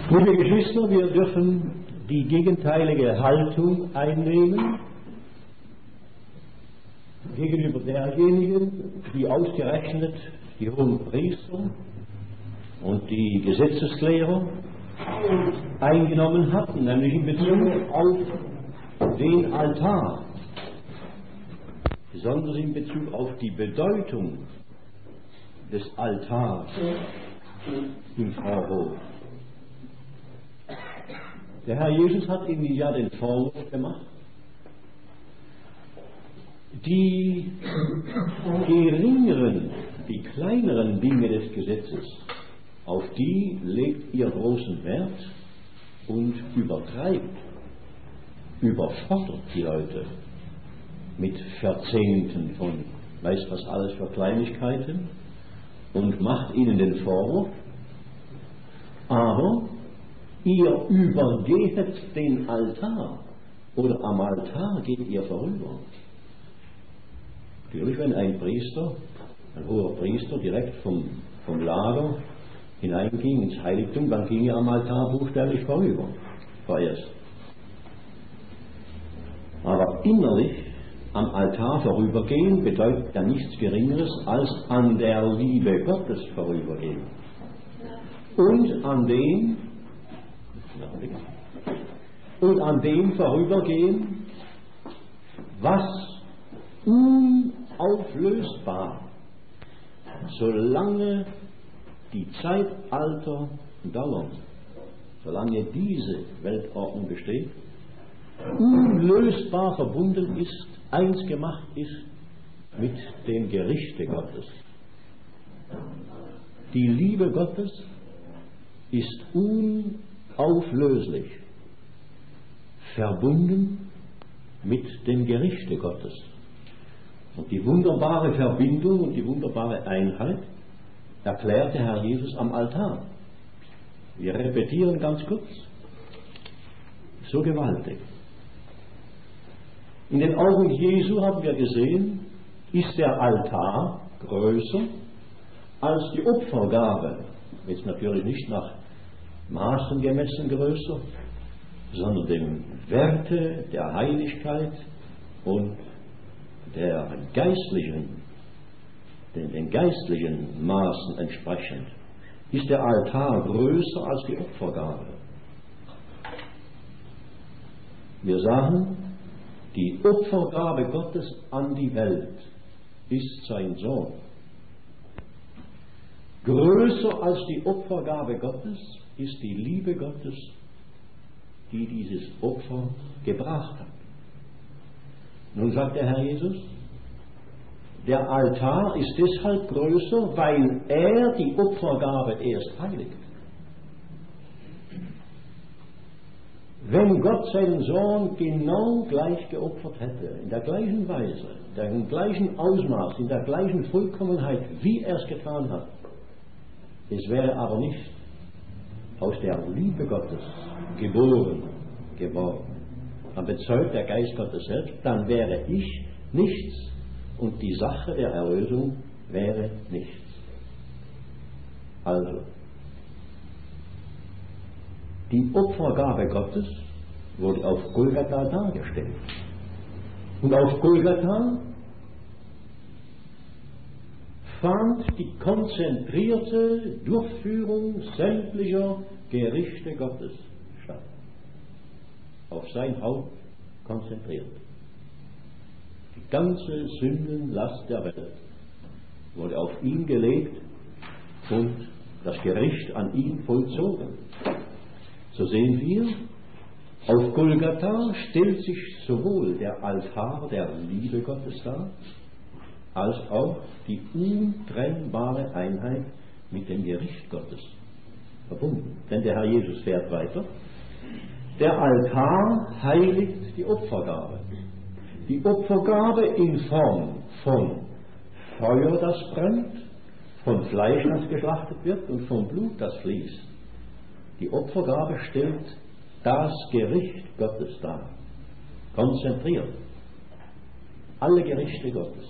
Liebe Geschwister, wir dürfen die gegenteilige Haltung einnehmen gegenüber derjenigen, die ausgerechnet die hohen Priester und die Gesetzeslehrer eingenommen hatten, nämlich in Bezug auf den Altar, besonders in Bezug auf die Bedeutung des Altars im Vorhof. Der Herr Jesus hat ihnen ja den Vorwurf gemacht, die geringeren, die kleineren Dinge des Gesetzes, auf die legt ihr großen Wert und übertreibt, überfordert die Leute mit Verzehnten von weiß was alles für Kleinigkeiten und macht ihnen den Vorwurf, aber ihr übergeht den Altar oder am Altar geht ihr vorüber. Natürlich, wenn ein Priester, ein hoher Priester direkt vom Lager hineinging ins Heiligtum, dann ging er am Altar buchstäblich vorüber, vorerst. Aber innerlich am Altar vorübergehen bedeutet ja nichts Geringeres als an der Liebe Gottes vorübergehen. Und an dem vorübergehen, was unauflösbar, solange die Zeitalter dauern, solange diese Weltordnung besteht, unlösbar verbunden ist, eins gemacht ist mit dem Gerichte Gottes. Die Liebe Gottes ist unauflöslich verbunden mit dem Gerichte Gottes. Und die wunderbare Verbindung und die wunderbare Einheit erklärte Herr Jesus am Altar. Wir repetieren ganz kurz. So gewaltig. In den Augen Jesu haben wir gesehen, ist der Altar größer als die Opfergabe. Jetzt natürlich nicht nach Maßen gemessen größer, sondern dem Werte der Heiligkeit und den geistlichen Maßen entsprechend, ist der Altar größer als die Opfergabe. Wir sagen, die Opfergabe Gottes an die Welt ist sein Sohn. Größer als die Opfergabe Gottes ist die Liebe Gottes, die dieses Opfer gebracht hat. Nun sagt der Herr Jesus, der Altar ist deshalb größer, weil er die Opfergabe erst heiligt. Wenn Gott seinen Sohn genau gleich geopfert hätte, in der gleichen Weise, im gleichen Ausmaß, in der gleichen Vollkommenheit, wie er es getan hat, es wäre aber nicht aus der Liebe Gottes geboren geworden, dann bezeugt der Geist Gottes selbst, dann wäre ich nichts und die Sache der Erlösung wäre nichts. Also, die Opfergabe Gottes wurde auf Golgatha dargestellt. Und auf Golgatha fand die konzentrierte Durchführung sämtlicher Gerichte Gottes statt. Auf sein Haupt konzentriert. Die ganze Sündenlast der Welt wurde auf ihn gelegt und das Gericht an ihn vollzogen. So sehen wir, auf Golgatha stellt sich sowohl der Altar der Liebe Gottes dar, als auch die untrennbare Einheit mit dem Gericht Gottes verbunden. Denn der Herr Jesus fährt weiter. Der Altar heiligt die Opfergabe. Die Opfergabe in Form von Feuer, das brennt, von Fleisch, das geschlachtet wird und von Blut, das fließt. Die Opfergabe stellt das Gericht Gottes dar. Konzentriert. Alle Gerichte Gottes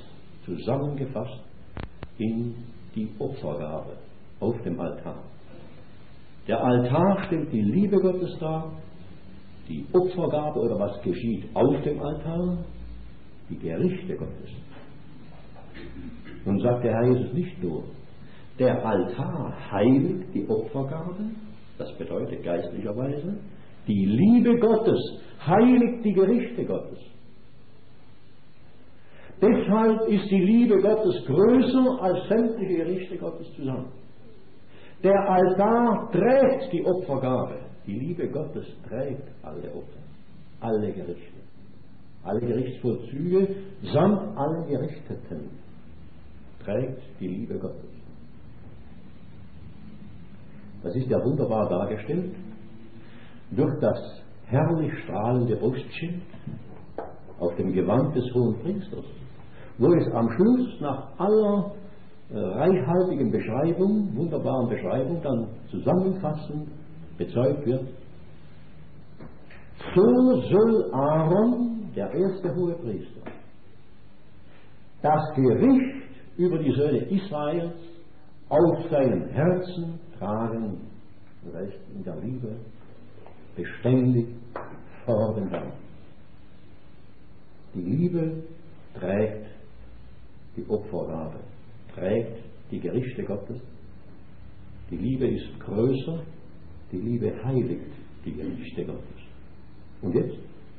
zusammengefasst in die Opfergabe auf dem Altar. Der Altar stellt die Liebe Gottes dar, die Opfergabe oder was geschieht auf dem Altar, die Gerichte Gottes. Nun sagt der Herr Jesus nicht nur, der Altar heiligt die Opfergabe, das bedeutet geistlicherweise, die Liebe Gottes heiligt die Gerichte Gottes. Deshalb ist die Liebe Gottes größer als sämtliche Gerichte Gottes zusammen. Der Altar trägt die Opfergabe. Die Liebe Gottes trägt alle Opfer, alle Gerichte, alle Gerichtsvollzüge samt allen Gerichteten trägt die Liebe Gottes. Das ist ja wunderbar dargestellt durch das herrlich strahlende Brustschild auf dem Gewand des Hohenpriesters, wo es am Schluss nach aller reichhaltigen Beschreibung, wunderbaren Beschreibung, dann zusammenfassend bezeugt wird: So soll Aaron, der erste Hohepriester, das Gericht über die Söhne Israels auf seinem Herzen tragen, das heißt in der Liebe beständig fortwährend. Die Liebe trägt die Opfergabe, trägt die Gerichte Gottes. Die Liebe ist größer, die Liebe heiligt die Gerichte Gottes. Und jetzt?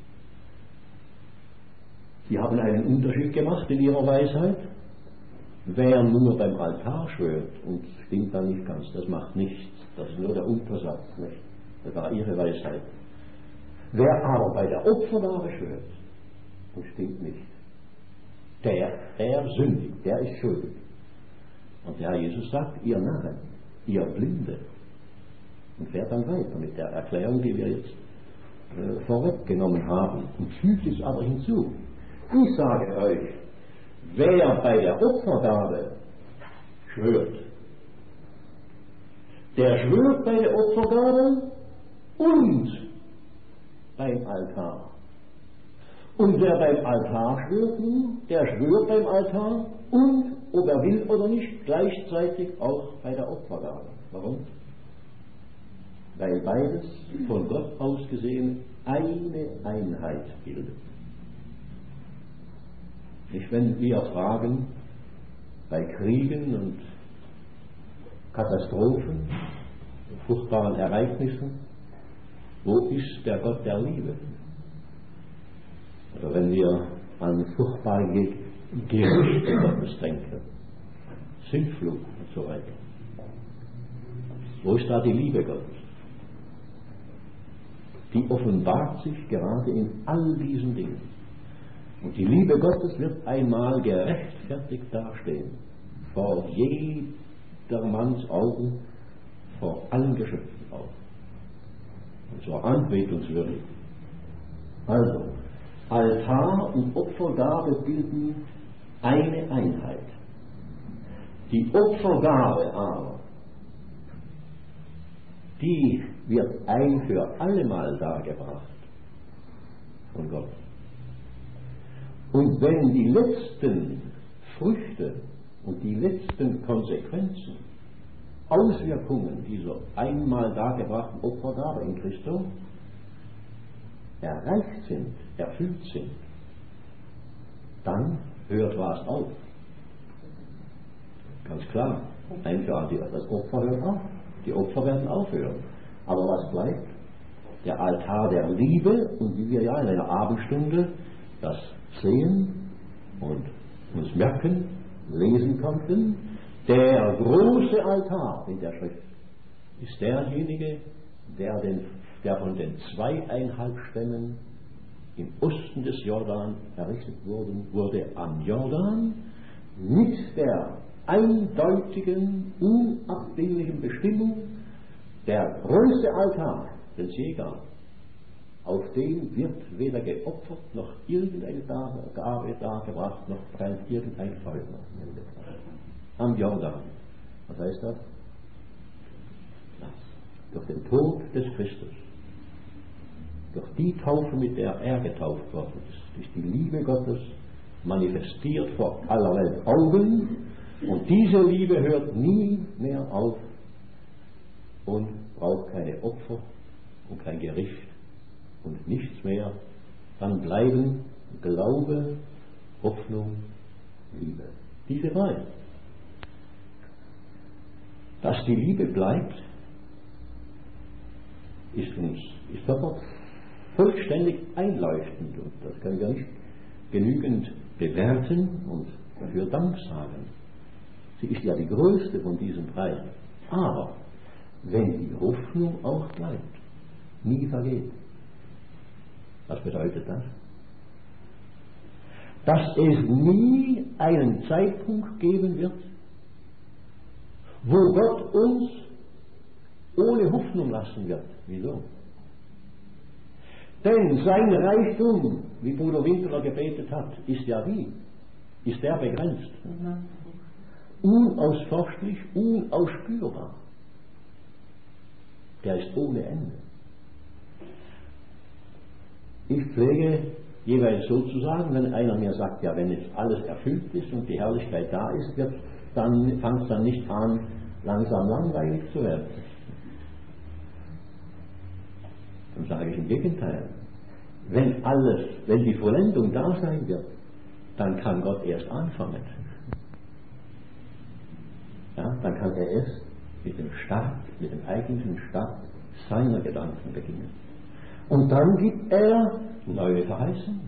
Sie haben einen Unterschied gemacht in ihrer Weisheit. Wer nur beim Altar schwört und stimmt dann nicht ganz, das macht nichts. Das ist nur der Untersatz, nicht? Das war ihre Weisheit. Wer aber bei der Opfergabe schwört und stimmt nicht, der sündigt, der ist schuldig. Und der Herr Jesus sagt, ihr Narren, ihr Blinde, und fährt dann weiter mit der Erklärung, die wir jetzt vorweggenommen haben, und fügt es aber hinzu. Ich sage euch, wer bei der Opfergabe schwört, der schwört bei der Opfergabe und beim Altar. Und wer beim Altar schwört, der schwört beim Altar und, ob er will oder nicht, gleichzeitig auch bei der Opfergabe. Warum? Weil beides von Gott aus gesehen eine Einheit bildet. Nicht, wenn wir fragen, bei Kriegen und Katastrophen, furchtbaren Ereignissen, wo ist der Gott der Liebe? Oder wenn wir an furchtbare Gerichte Gottes denken, Sintflut und so weiter. Wo ist da die Liebe Gottes? Die offenbart sich gerade in all diesen Dingen. Und die Liebe Gottes wird einmal gerechtfertigt dastehen, vor jedermanns Augen, vor allen Geschöpfen auch. Und zwar anbetungswürdig. Also, Altar und Opfergabe bilden eine Einheit. Die Opfergabe aber, die wird ein für allemal dargebracht von Gott. Und wenn die letzten Früchte und die letzten Konsequenzen, Auswirkungen dieser einmal dargebrachten Opfergabe in Christus erreicht sind, erfüllt sind, dann hört was auf. Ganz klar, ein für alle, das Opfer hört auf. Die Opfer werden aufhören. Aber was bleibt? Der Altar der Liebe, und wie wir ja in einer Abendstunde das sehen und uns merken, lesen konnten, der große Altar in der Schrift ist derjenige, der von den 2,5 Stämmen im Osten des Jordan errichtet wurde am Jordan, mit der eindeutigen, unabdinglichen Bestimmung, der größte Altar, den es je gab, auf dem wird weder geopfert, noch irgendeine Gabe dargebracht, noch brennt irgendein Feuer. Am Jordan. Was heißt das? Durch den Tod des Christus, durch die Taufe, mit der er getauft worden ist, durch die Liebe Gottes manifestiert vor aller Welt Augen, und diese Liebe hört nie mehr auf und braucht keine Opfer und kein Gericht und nichts mehr. Dann bleiben Glaube, Hoffnung, Liebe. Diese drei. Dass die Liebe bleibt, ist aber vollständig einleuchtend und das können wir nicht genügend bewerten und dafür Dank sagen. Sie ist ja die größte von diesen drei. Aber wenn die Hoffnung auch bleibt, nie vergeht, was bedeutet das? Dass es nie einen Zeitpunkt geben wird, wo Gott uns ohne Hoffnung lassen wird. Wieso? Denn sein Reichtum, wie Bruder Winteler gebetet hat, ist ja wie? Ist der begrenzt? Unausforschlich, unausspürbar. Der ist ohne Ende. Ich pflege jeweils so zu sagen, wenn einer mir sagt, ja, wenn jetzt alles erfüllt ist und die Herrlichkeit da ist, dann fängt es dann nicht an, langsam langweilig zu werden. Dann sage ich im Gegenteil. Wenn die Vollendung da sein wird, dann kann Gott erst anfangen. Ja, dann kann er erst mit dem eigentlichen Start seiner Gedanken beginnen. Und dann gibt er neue Verheißungen.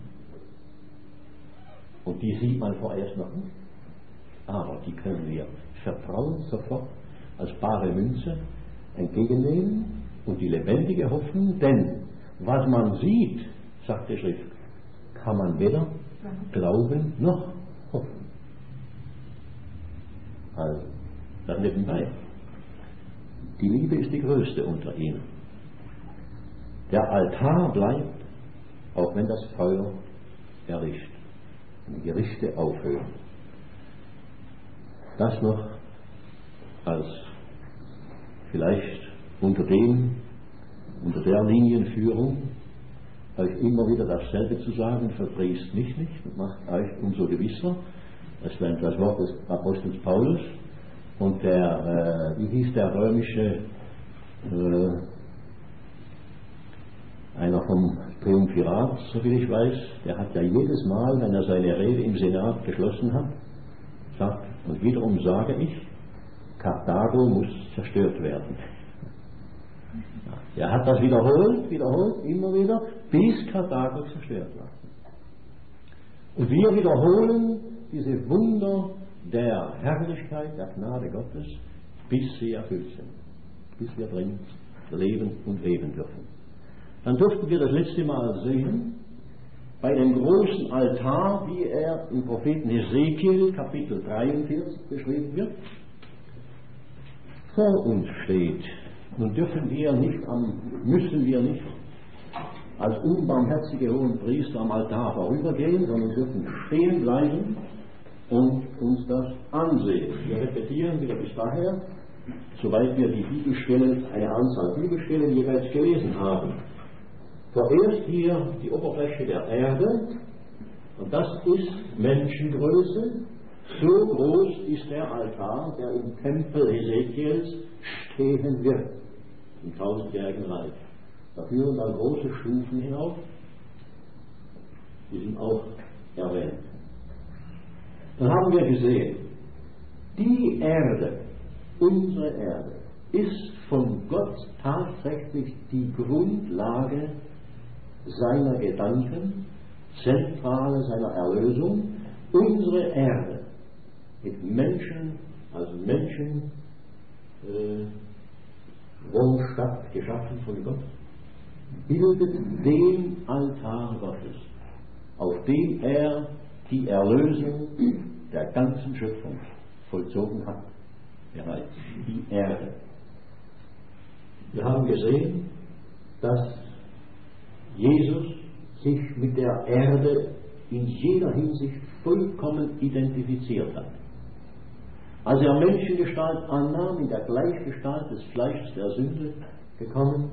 Und die sieht man vorerst noch nicht. Aber die können wir vertrauen sofort als bare Münze entgegennehmen und die lebendige Hoffnung, denn was man sieht, sagt die Schrift, kann man weder glauben noch hoffen. Also, das nebenbei. Die Liebe ist die größte unter ihnen. Der Altar bleibt, auch wenn das Feuer erlischt und die Gerichte aufhören. Das noch als vielleicht unter der Linienführung, euch immer wieder dasselbe zu sagen, verdrießt mich nicht und macht euch umso gewisser. Das wäre das Wort des Apostels Paulus. Und wie hieß der römische, einer vom Triumphirat, so viel ich weiß, der hat ja jedes Mal, wenn er seine Rede im Senat geschlossen hat, sagt, und wiederum sage ich, Karthago muss zerstört werden. Er hat das wiederholt, immer wieder, bis Karthago zerstört war. Und wir wiederholen diese Wunder der Herrlichkeit, der Gnade Gottes, bis sie erfüllt sind, bis wir drin leben und leben dürfen. Dann durften wir das letzte Mal sehen, bei dem großen Altar, wie er im Propheten Hesekiel, Kapitel 43 beschrieben wird, vor uns steht. Nun müssen wir nicht als unbarmherzige hohen Priester am Altar vorübergehen, sondern dürfen stehen bleiben und uns das ansehen. Wir repetieren wieder bis daher, soweit wir die Bibelstellen, eine Anzahl Bibelstellen jeweils gelesen haben. Vorerst hier die Oberfläche der Erde, und das ist Menschengröße. So groß ist der Altar, der im Tempel Hesekiels stehen wird, im 1000-jährigen Reich. Da führen dann große Stufen hinauf, die sind auch erwähnt. Dann haben wir gesehen, die Erde, unsere Erde, ist von Gott tatsächlich die Grundlage seiner Gedanken, Zentrale seiner Erlösung. Unsere Erde mit Menschen, also Wohnstadt geschaffen von Gott, bildet den Altar Gottes, auf dem er die Erlösung der ganzen Schöpfung vollzogen hat, bereits die Erde. Wir haben gesehen, dass Jesus sich mit der Erde in jeder Hinsicht vollkommen identifiziert hat. Als er Menschengestalt annahm, in der Gleichgestalt des Fleisches der Sünde gekommen,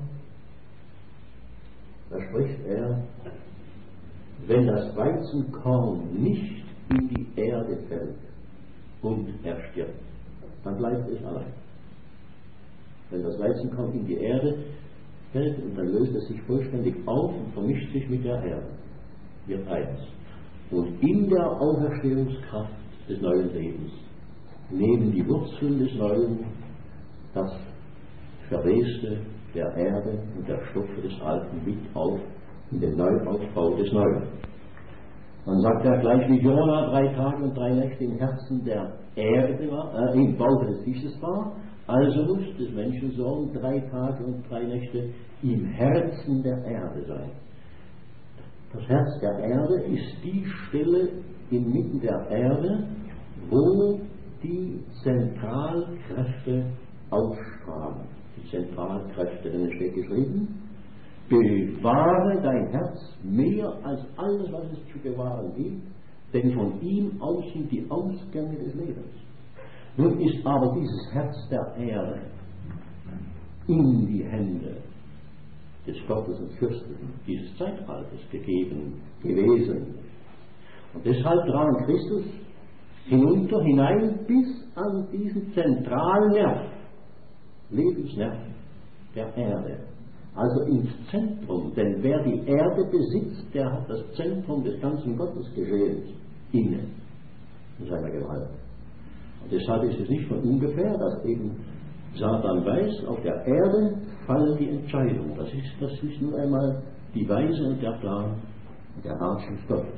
da spricht er, wenn das Weizenkorn nicht in die Erde fällt und er stirbt, dann bleibt es allein. Wenn das Weizenkorn in die Erde fällt und dann löst es sich vollständig auf und vermischt sich mit der Erde, wird eins. Und in der Auferstehungskraft des neuen Lebens nehmen die Wurzeln des Neuen das Verweste der Erde und der Stoffe des Alten mit auf in den Neuaufbau des Neuen. Man sagt ja gleich, wie Jona 3 Tage und 3 Nächte im Herzen der Erde war, im Bauch des Fisches war, also muss des Menschensohn 3 Tage und 3 Nächte im Herzen der Erde sein. Das Herz der Erde ist die Stelle inmitten der Erde, wo die Zentralkräfte ausstrahlen. Die Zentralkräfte, denn es steht geschrieben, bewahre dein Herz mehr als alles, was es zu bewahren gibt, denn von ihm aus sind die Ausgänge des Lebens. Nun ist aber dieses Herz der Erde in die Hände des Gottes und Fürsten dieses Zeitalters gegeben gewesen. Und deshalb drang Christus hinein bis an diesen zentralen Nerv, Lebensnerv der Erde. Also ins Zentrum, denn wer die Erde besitzt, der hat das Zentrum des ganzen Gottesgeschehens inne, in seiner Gewalt. Und deshalb ist es nicht von ungefähr, dass eben Satan weiß, auf der Erde fallen die Entscheidungen. Das ist nun einmal die Weise und der Plan der Herrschaft Gottes.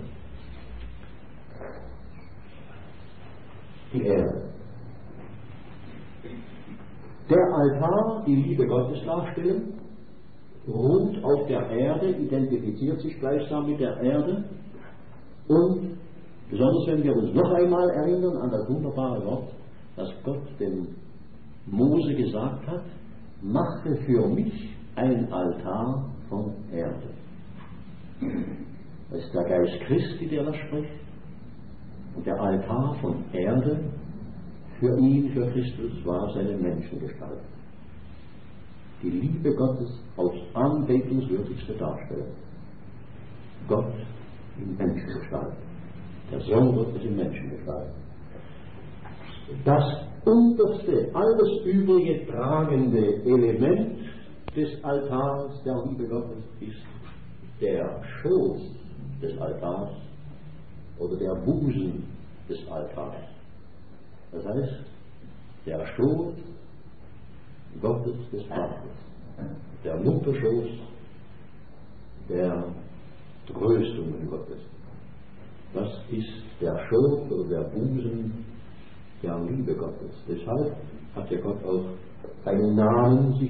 Die Erde. Der Altar, die Liebe Gottes darstellen, ruht auf der Erde, identifiziert sich gleichsam mit der Erde und besonders wenn wir uns noch einmal erinnern an das wunderbare Wort, das Gott dem Mose gesagt hat, mache für mich ein Altar von Erde. Das ist der Geist Christi, der das spricht, und der Altar von Erde für ihn, für Christus, war seine Menschengestalt. Die Liebe Gottes aufs anbetungswürdigste darstellt. Gott in Menschengestalt. Der Sohn Gottes in Menschengestalt. Das unterste, alles übrige tragende Element des Altars der Liebe Gottes ist der Schoß des Altars oder der Busen des Altars. Das heißt, der Schoß Gottes des Vaters, der Mutterschoß der Tröstungen Gottes. Das ist der Schoß oder der Busen der Liebe Gottes. Deshalb hat ja Gott auch einen Namen sich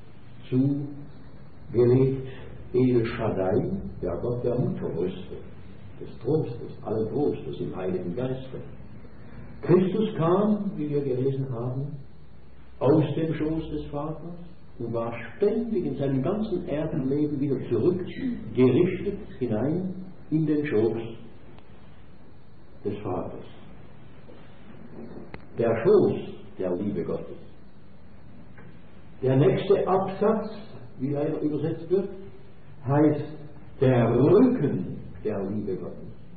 zugelegt, El Shaddai, der Gott der Mutterbrüste, des Trostes, allen Trostes im Heiligen Geiste. Christus kam, wie wir gelesen haben, aus dem Schoß des Vaters und war ständig in seinem ganzen Erdenleben wieder zurückgerichtet hinein in den Schoß des Vaters. Der Schoß der Liebe Gottes. Der nächste Absatz, wie leider übersetzt wird, heißt der Rücken der Liebe Gottes.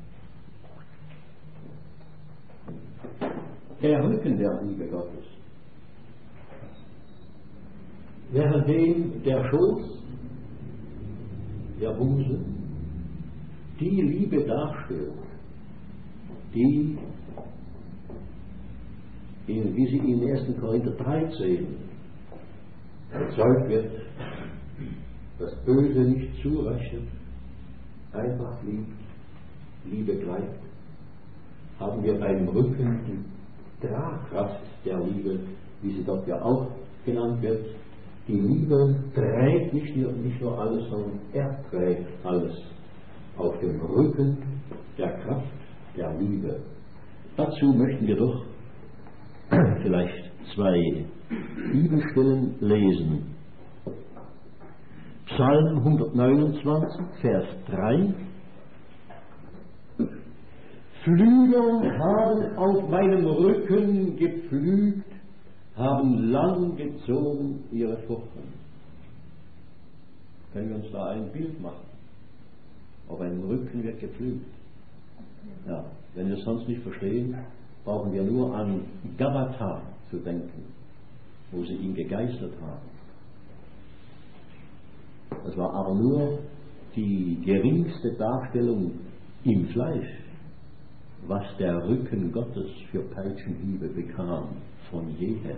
Der Rücken der Liebe Gottes. Währenddem der Schoß, der Busen, die Liebe darstellt, die, wie sie in 1. Korinther 13 bezeugt wird, das Böse nicht zurechnet, einfach liebt, Liebe gleicht, haben wir beim Rücken die Tragkraft der Liebe, wie sie dort ja auch genannt wird. Die Liebe trägt nicht nur alles, sondern erträgt alles auf dem Rücken der Kraft der Liebe. Dazu möchten wir doch vielleicht 2 Bibelstellen lesen. Psalm 129, Vers 3. Flügel haben auf meinem Rücken gepflügt, haben lang gezogen ihre Fruchten. Können wir uns da ein Bild machen? Auf einem Rücken wird gepflügt. Ja, wenn wir es sonst nicht verstehen, brauchen wir nur an Gabata zu denken, wo sie ihn gegeißelt haben. Das war aber nur die geringste Darstellung im Fleisch, was der Rücken Gottes für Peitschenhiebe bekam von jeher.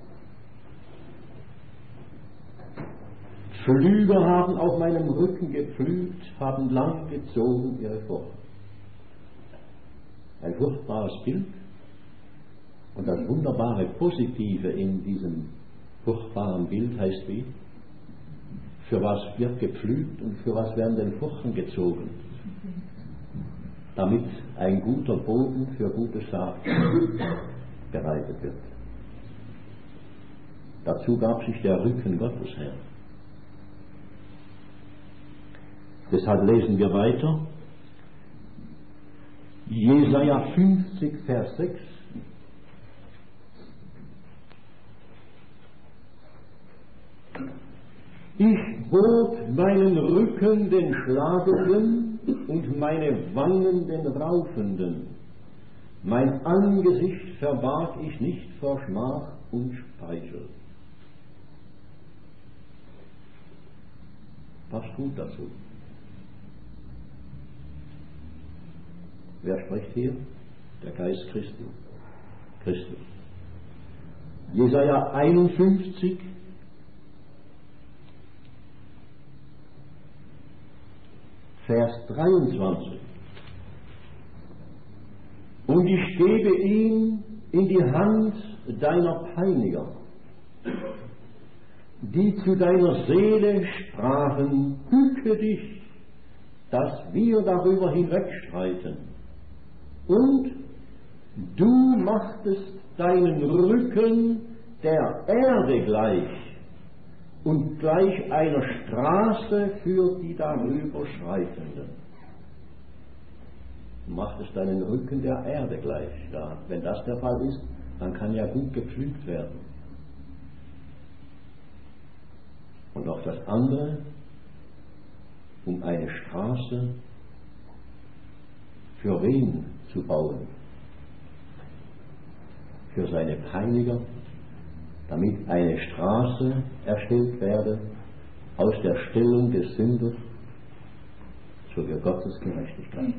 Pflüger haben auf meinem Rücken gepflügt, haben lang gezogen ihre Furcht. Ein furchtbares Bild und das wunderbare Positive in diesem furchtbaren Bild heißt wie? Für was wird gepflügt und für was werden denn Furchen gezogen? Damit ein guter Boden für gute Saat bereitet wird. Dazu gab sich der Rücken Gottes her. Deshalb lesen wir weiter. Jesaja 50, Vers 6. Ich bot meinen Rücken den Schlagenden und meine Wangen den Raufenden. Mein Angesicht verbarg ich nicht vor Schmach und Speichel. Passt gut dazu. Wer spricht hier? Der Geist Christi. Christus. Jesaja 51, Vers 23. Und ich gebe ihn in die Hand deiner Peiniger, die zu deiner Seele sprachen, hücke dich, dass wir darüber hinwegstreiten. Und du machtest deinen Rücken der Erde gleich und gleich einer Straße für die darüber Schreitenden. Du machtest deinen Rücken der Erde gleich. Ja, wenn das der Fall ist, dann kann ja gut gepflügt werden. Und auch das andere, um eine Straße für wen zu bauen? Für seine Peiniger, damit eine Straße erstellt werde aus der Stellung des Sünders zur Gottes Gerechtigkeit.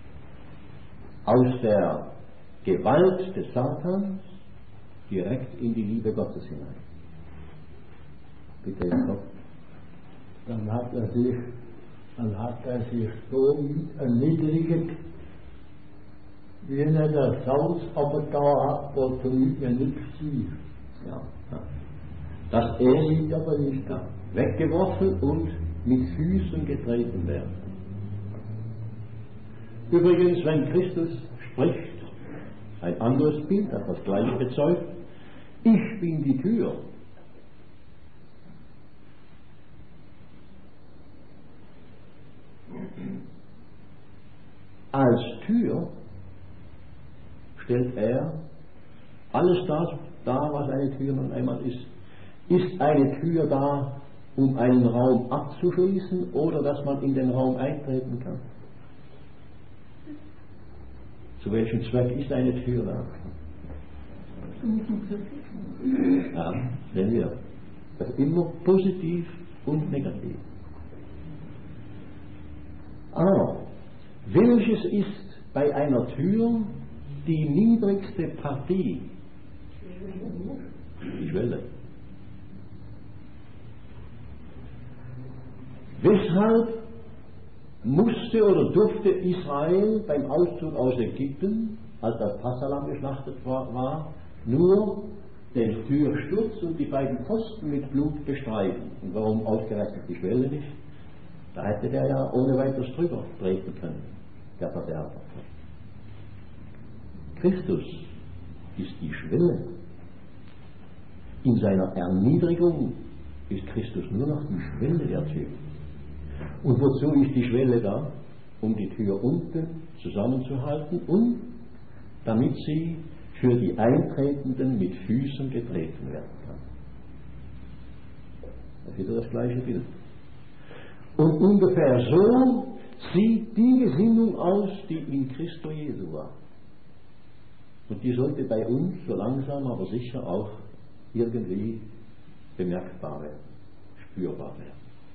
Aus der Gewalt des Satans direkt in die Liebe Gottes hinein. Bitte, Jakob. Dann hat er sich so erniedrigt, wie er der Salz aber da hat, wozu mir nichts sieht. Ja. Dass er sieht aber nicht, weggeworfen und mit Füßen getreten werden. Übrigens, wenn Christus spricht, ein anderes Bild, das das Gleiche bezeugt, ich bin die Tür. Als Tür stellt er alles das dar, was eine Tür nun einmal ist. Ist eine Tür da, um einen Raum abzuschließen oder dass man in den Raum eintreten kann? Zu welchem Zweck ist eine Tür da? Ja, sehen wir. Das ist immer positiv und negativ. Aber welches ist bei einer Tür die niedrigste Partie? Die Schwelle. Weshalb musste oder durfte Israel beim Auszug aus Ägypten, als das Passahlamm geschlachtet war, nur den Türsturz und die beiden Pfosten mit Blut bestreiten? Und warum ausgerechnet die Schwelle nicht? Da hätte der ja ohne weiteres drüber treten können, der Verderber. Christus ist die Schwelle. In seiner Erniedrigung ist Christus nur noch die Schwelle der Tür. Und wozu ist die Schwelle da? Um die Tür unten zusammenzuhalten und damit sie für die Eintretenden mit Füßen getreten werden kann. Das ist wieder das gleiche Bild. Und ungefähr so sieht die Gesinnung aus, die in Christo Jesu war. Und die sollte bei uns so langsam aber sicher auch irgendwie bemerkbar werden, spürbar werden.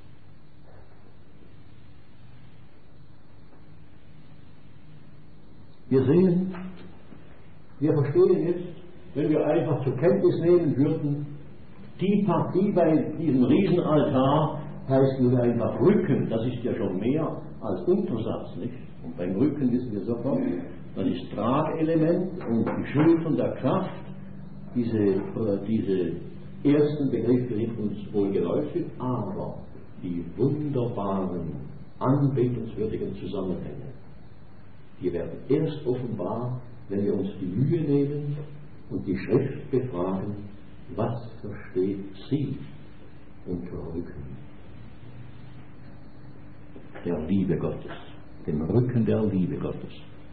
Wir sehen, wir verstehen jetzt, wenn wir einfach zur Kenntnis nehmen würden, die Partie bei diesem Riesenaltar heißt nur einfach Rücken, das ist ja schon mehr als Untersatz, nicht? Und beim Rücken wissen wir sofort, das ist Tragelement und die Schultern der Kraft, diese ersten Begriffe sind uns wohl geläufig, aber die wunderbaren, anbetungswürdigen Zusammenhänge, die werden erst offenbar, wenn wir uns die Mühe nehmen und die Schrift befragen, was versteht sie unter Rücken? Der Liebe Gottes, dem Rücken der Liebe Gottes.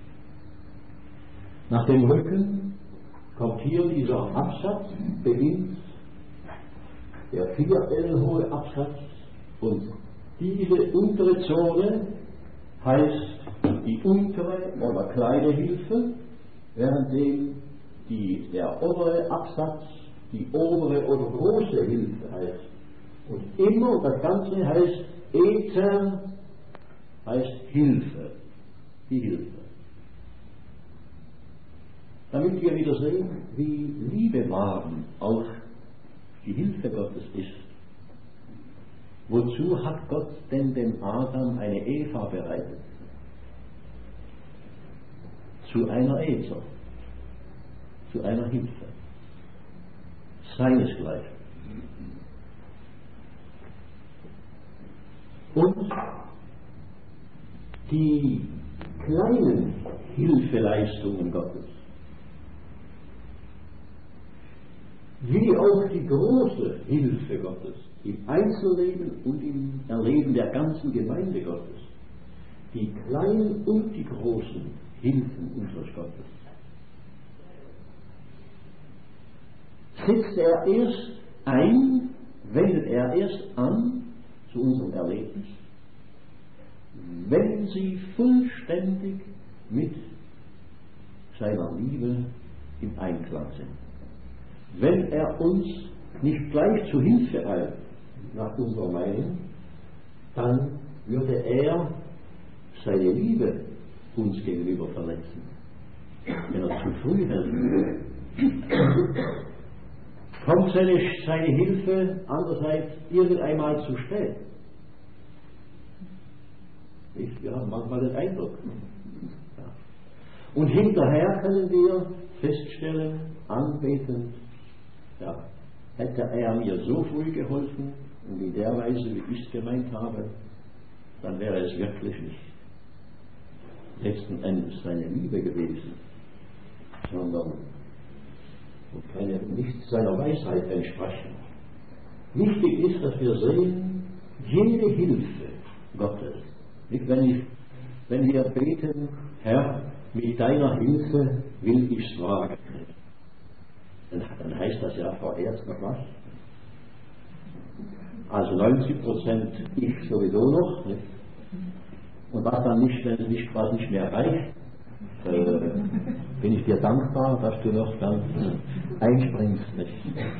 Nach dem Rücken kommt hier dieser Absatz, beginnt der 4 Ellen hohe Absatz, und diese untere Zone heißt die untere oder kleine Hilfe, währenddem der obere Absatz die obere oder große Hilfe heißt. Und immer das Ganze heißt Ezer, heißt Hilfe, die Hilfe. Damit wir wieder sehen, wie liebewarm auch die Hilfe Gottes ist. Wozu hat Gott denn dem Adam eine Eva bereitet? Zu einer Ezer, zu einer Hilfe, seinesgleichen. Und die kleinen Hilfeleistungen Gottes, wie auch die große Hilfe Gottes im Einzelleben und im Erleben der ganzen Gemeinde Gottes, die kleinen und die großen Hilfen unseres Gottes, setzt er erst ein, wendet er erst an zu unserem Erlebnis, wenn sie vollständig mit seiner Liebe im Einklang sind. Wenn er uns nicht gleich zu Hilfe eilt, nach unserer Meinung, dann würde er seine Liebe uns gegenüber verletzen, wenn er zu früh helfen. Kommt seine Hilfe andererseits irgendeinmal zu spät? Wir haben manchmal den Eindruck. Ja. Und hinterher können wir feststellen, anbetend, ja, hätte er mir so früh geholfen und in der Weise, wie ich es gemeint habe, dann wäre es wirklich nicht letzten Endes seine Liebe gewesen, sondern nicht seiner Weisheit entsprechen. Wichtig ist, dass wir sehen, jede Hilfe Gottes, nicht wenn wir beten, Herr, mit deiner Hilfe will ich's wagen, dann heißt das ja vorerst noch was. Also 90% ich sowieso noch, nicht? Und was dann nicht, wenn es nicht mehr reicht, bin ich dir dankbar, dass du noch dann einspringst. Nicht?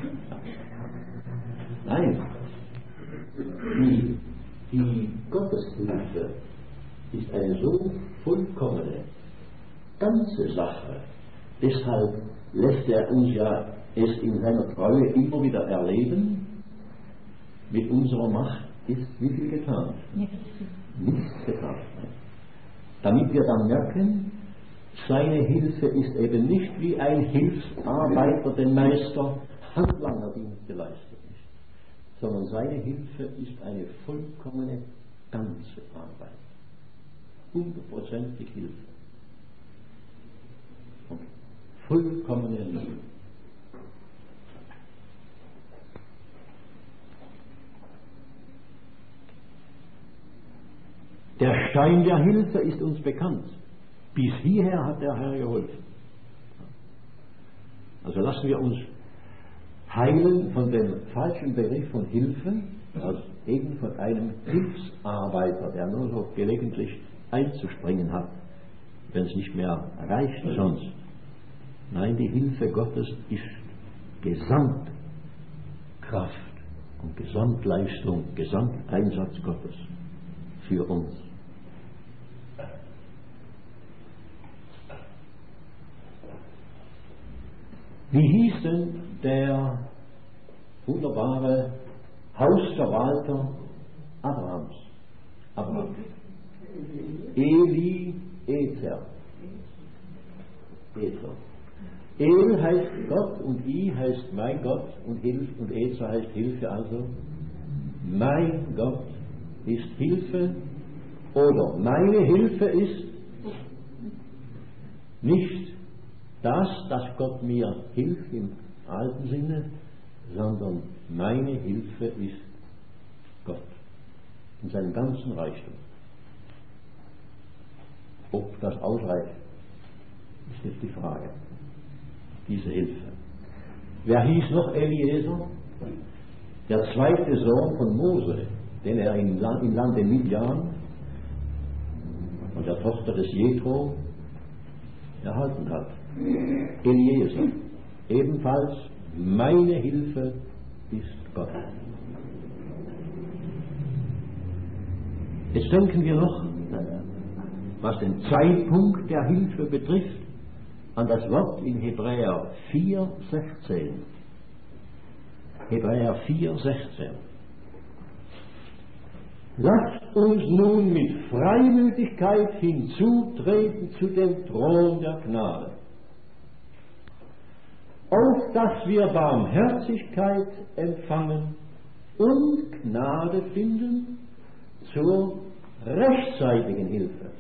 Nein, die Gotteshilfe ist eine so vollkommene, ganze Sache. Deshalb lässt er uns ja es in seiner Treue immer wieder erleben. Mit unserer Macht ist wie viel getan? Nichts getan. Damit wir dann merken, seine Hilfe ist eben nicht wie ein Hilfsarbeiter den Meister Handlangerdienste leistet, sondern seine Hilfe ist eine vollkommene, ganze Arbeit. 100%ig Hilfe. Und vollkommene Liebe. Der Stein der Hilfe ist uns bekannt. Bis hierher hat der Herr geholfen. Also lassen wir uns heilen von dem falschen Begriff von Hilfe, also eben von einem Hilfsarbeiter, der nur so gelegentlich einzuspringen hat, wenn es nicht mehr reicht sonst. Nein, die Hilfe Gottes ist gesamt Kraft und Gesamtleistung, Gesamteinsatz Gottes für uns. Wie hieß denn der wunderbare Hausverwalter Abrahams? Abraham. Eliezer. El heißt Gott und I heißt mein Gott und Ezer heißt Hilfe, also mein Gott ist Hilfe oder meine Hilfe ist nicht das, dass Gott mir hilft im alten Sinne, sondern meine Hilfe ist Gott in seinem ganzen Reichtum. Ob das ausreicht, ist jetzt die Frage. Diese Hilfe. Wer hieß noch Eliezer? Der zweite Sohn von Mose, den er im Lande Midian von der Tochter des Jethro erhalten hat. Eliezer. Ebenfalls meine Hilfe ist Gott. Jetzt denken wir noch, was den Zeitpunkt der Hilfe betrifft, an das Wort in Hebräer 4,16. Hebräer 4,16. Lasst uns nun mit Freimütigkeit hinzutreten zu dem Thron der Gnade, auf dass wir Barmherzigkeit empfangen und Gnade finden zur rechtzeitigen Hilfe.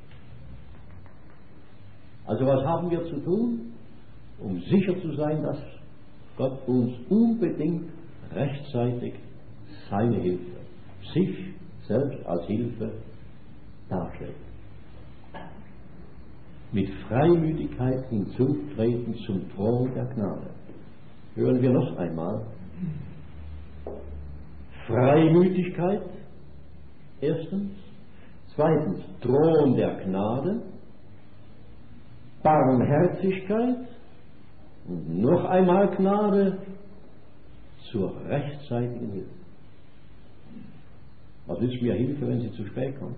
Also was haben wir zu tun, um sicher zu sein, dass Gott uns unbedingt rechtzeitig seine Hilfe, sich selbst als Hilfe darstellt. Mit Freimütigkeit hinzutreten zum Thron der Gnade. Hören wir noch einmal. Freimütigkeit, erstens. Zweitens, Thron der Gnade. Barmherzigkeit und noch einmal Gnade zur rechtzeitigen Hilfe. Was ist mir Hilfe, wenn sie zu spät kommt?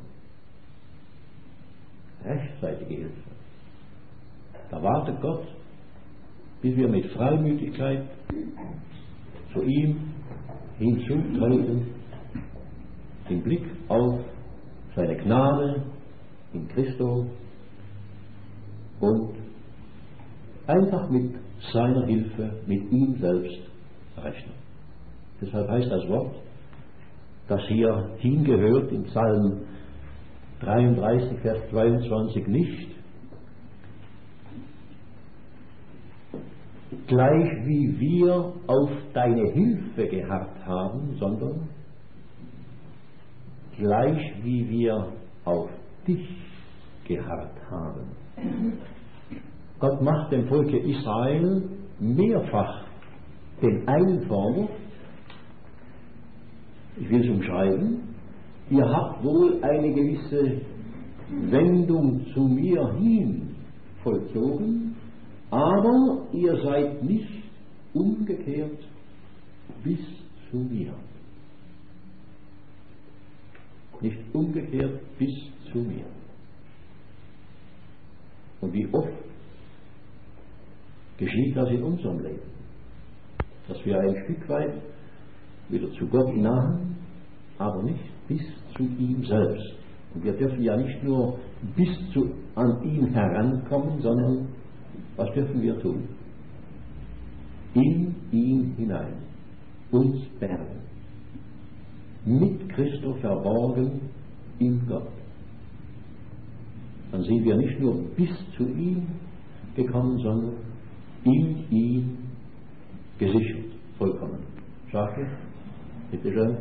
Rechtzeitige Hilfe. Da wartet Gott, bis wir mit Freimütigkeit zu ihm hinzutreten, im Blick auf seine Gnade in Christo und einfach mit seiner Hilfe, mit ihm selbst rechnen. Deshalb heißt das Wort, das hier hingehört im Psalm 33, Vers 22 nicht, gleich wie wir auf deine Hilfe geharrt haben, sondern gleich wie wir auf dich geharrt haben. Gott macht dem Volke Israel mehrfach den Einwurf, ich will es umschreiben, ihr habt wohl eine gewisse Wendung zu mir hin vollzogen, aber ihr seid nicht umgekehrt bis zu mir. Nicht umgekehrt bis zu mir. Und wie oft geschieht das in unserem Leben, dass wir ein Stück weit wieder zu Gott nahen, aber nicht bis zu ihm selbst. Und wir dürfen ja nicht nur bis an ihn herankommen, sondern was dürfen wir tun? In ihn hinein uns bergen, mit Christo verborgen in Gott. Dann sind wir nicht nur bis zu ihm gekommen, sondern in ihm gesichert, vollkommen. Schaffe, bitte schön.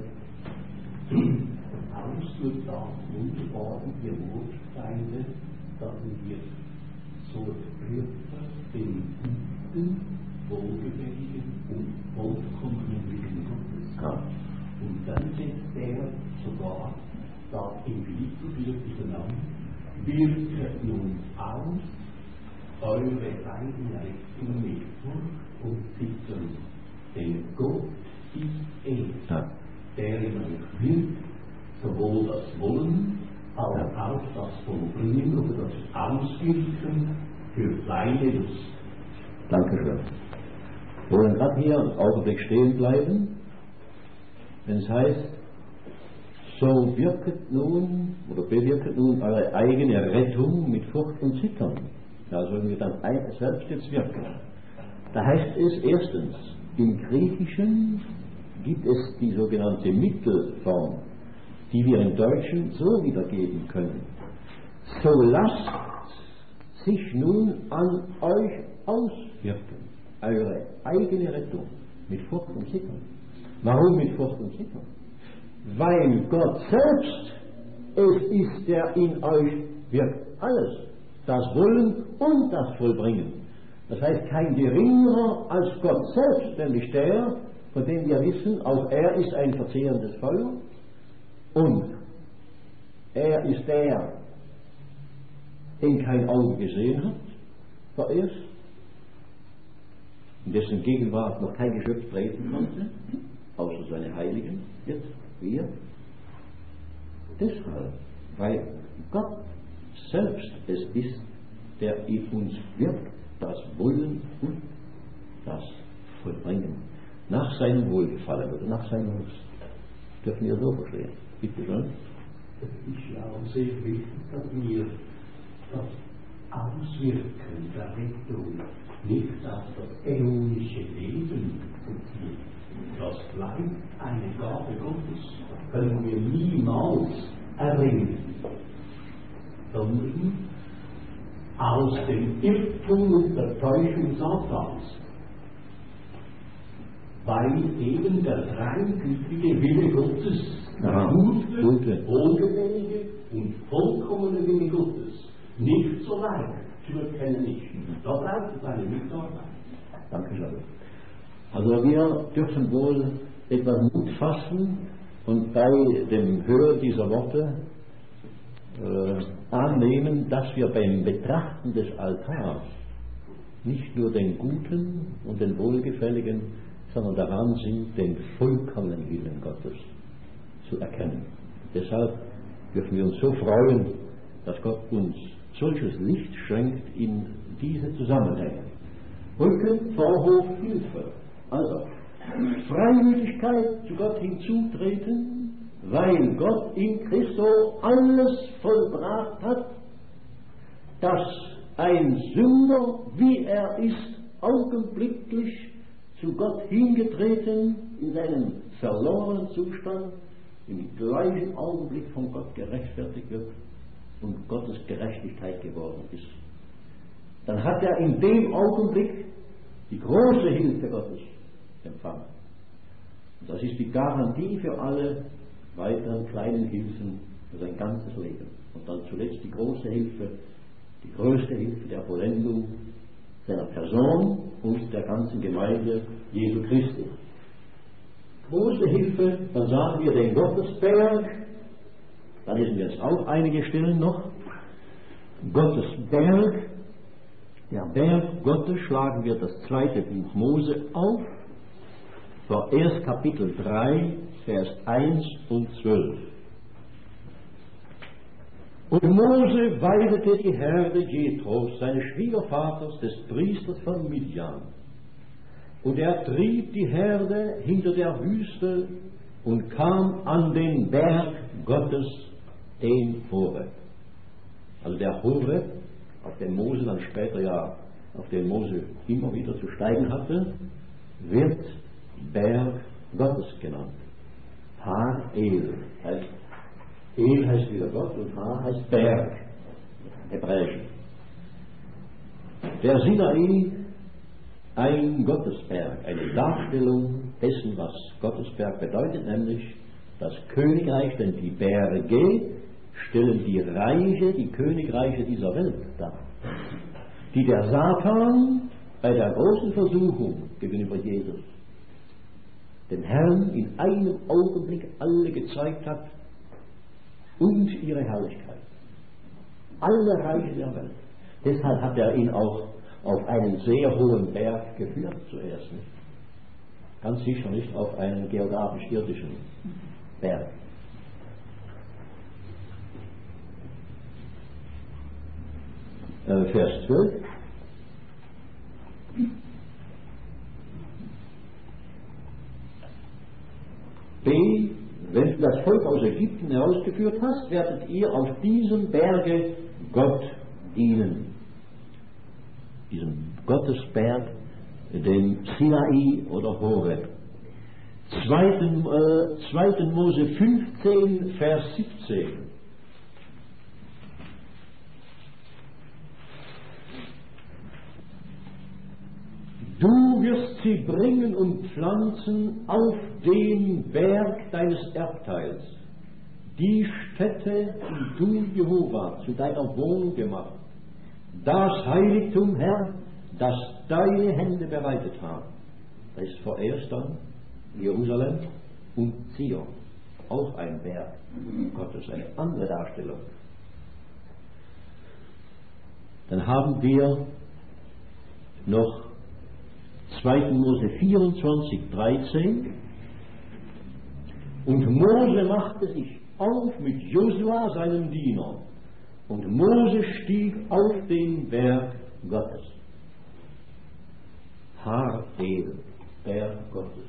Ausdruck der wunderbaren Gewohnheiten, dass wir so Schriftler den guten, wohlgefälligen und vollkommenen Willen Gottes haben. Und dann setzt er sogar das im Philippus an, wirket nun aus eure Eigenleistung mit Furcht und Zittern, denn Gott ist Ja. der in euch wirkt, sowohl das Wollen als auch das Vollbringen oder das Auswirken für seine Lust. Dankeschön. Wir wollen gerade hier einen Augenblick stehen bleiben, wenn es heißt, so wirket nun oder bewirket nun eure eigene Rettung mit Furcht und Zittern. Da sollen wir dann selbst jetzt wirken. Da heißt es erstens, im Griechischen gibt es die sogenannte Mittelform, die wir im Deutschen so wiedergeben können. So lasst sich nun an euch auswirken, eure eigene Rettung mit Furcht und Zittern. Warum mit Furcht und Zittern? Weil Gott selbst es ist, der in euch wirkt. Alles. Das Wollen und das Vollbringen. Das heißt, kein geringerer als Gott selbst, nämlich der, von dem wir wissen, auch er ist ein verzehrendes Feuer und er ist der, den kein Auge gesehen hat, vorerst, in dessen Gegenwart noch kein Geschöpf treten konnte, außer seine Heiligen, jetzt wir. Deshalb, weil Gott selbst es ist, der in uns wirkt, das Wollen und das Vollbringen, nach seinem Wohlgefallen oder nach seiner Lust. Dürfen wir so verstehen? Bitte schön. Es ist ja auch sehr wichtig, dass wir das Auswirken der Rettung nicht auf das äonische Leben beziehen. Das bleibt eine Gabe Gottes, können wir niemals erringen, sondern aus dem Irrtum und der Täuschung Satans, weil eben der dreigültige Wille Gottes, der gute, wohlgefällige und vollkommene Wille Gottes nicht so leicht zu erkennen ist. Da braucht es eine Mitarbeit. Dankeschön. Also wir dürfen wohl etwas Mut fassen und bei dem Hören dieser Worte annehmen, dass wir beim Betrachten des Altars nicht nur den guten und den wohlgefälligen, sondern daran sind, den vollkommenen Willen Gottes zu erkennen. Deshalb dürfen wir uns so freuen, dass Gott uns solches Licht schenkt in diese Zusammenhänge. Rücken, Vorhof, Hilfe. Also, Freimütigkeit zu Gott hinzutreten, weil Gott in Christo alles vollbracht hat, dass ein Sünder, wie er ist, augenblicklich zu Gott hingetreten, in seinem verlorenen Zustand, im gleichen Augenblick von Gott gerechtfertigt wird und Gottes Gerechtigkeit geworden ist. Dann hat er in dem Augenblick die große Hilfe Gottes empfangen. Und das ist die Garantie für alle weiteren kleinen Hilfen für sein ganzes Leben. Und dann zuletzt die große Hilfe, die größte Hilfe der Vollendung seiner Person und der ganzen Gemeinde Jesu Christi. Große Hilfe, dann sagen wir den Gottesberg, da lesen wir jetzt auch einige Stellen noch. Gottesberg, der Berg Gottes, schlagen wir das 2. Buch Mose auf, vorerst Kapitel 3, Vers 1 und 12. Und Mose weidete die Herde Jethros, seines Schwiegervaters, des Priesters von Midian. Und er trieb die Herde hinter der Wüste und kam an den Berg Gottes, den Horeb. Also der Horeb, auf den Mose dann später ja, auf den Mose immer wieder zu steigen hatte, wird Berg Gottes genannt. Har-El heißt, El heißt wieder Gott und Har heißt Berg, hebräisch. Der Sinai, ein Gottesberg, eine Darstellung dessen, was Gottesberg bedeutet, nämlich das Königreich, denn die Berge stellen die Reiche, die Königreiche dieser Welt dar, die der Satan bei der großen Versuchung gegenüber Jesus den Herrn in einem Augenblick alle gezeigt hat und ihre Herrlichkeit. Alle Reiche der Welt. Deshalb hat er ihn auch auf einen sehr hohen Berg geführt zuerst. Nicht? Ganz sicher nicht auf einen geografisch-irdischen Berg. Vers 12. B. Wenn du das Volk aus Ägypten herausgeführt hast, werdet ihr auf diesem Berge Gott dienen. Diesem Gottesberg, dem Sinai oder Horeb. 2. Mose 15, Vers 17. Du wirst sie bringen und pflanzen auf den Berg deines Erbteils, die Stätte, die du, Jehova, zu deiner Wohnung gemacht, das Heiligtum, Herr, das deine Hände bereitet haben. Das ist vorerst dann Jerusalem und Zion, auch ein Berg Gottes, eine andere Darstellung. Dann haben wir noch 2. Mose 24, 13. Und Mose machte sich auf mit Josua, seinem Diener. Und Mose stieg auf den Berg Gottes. Har El, Berg Gottes.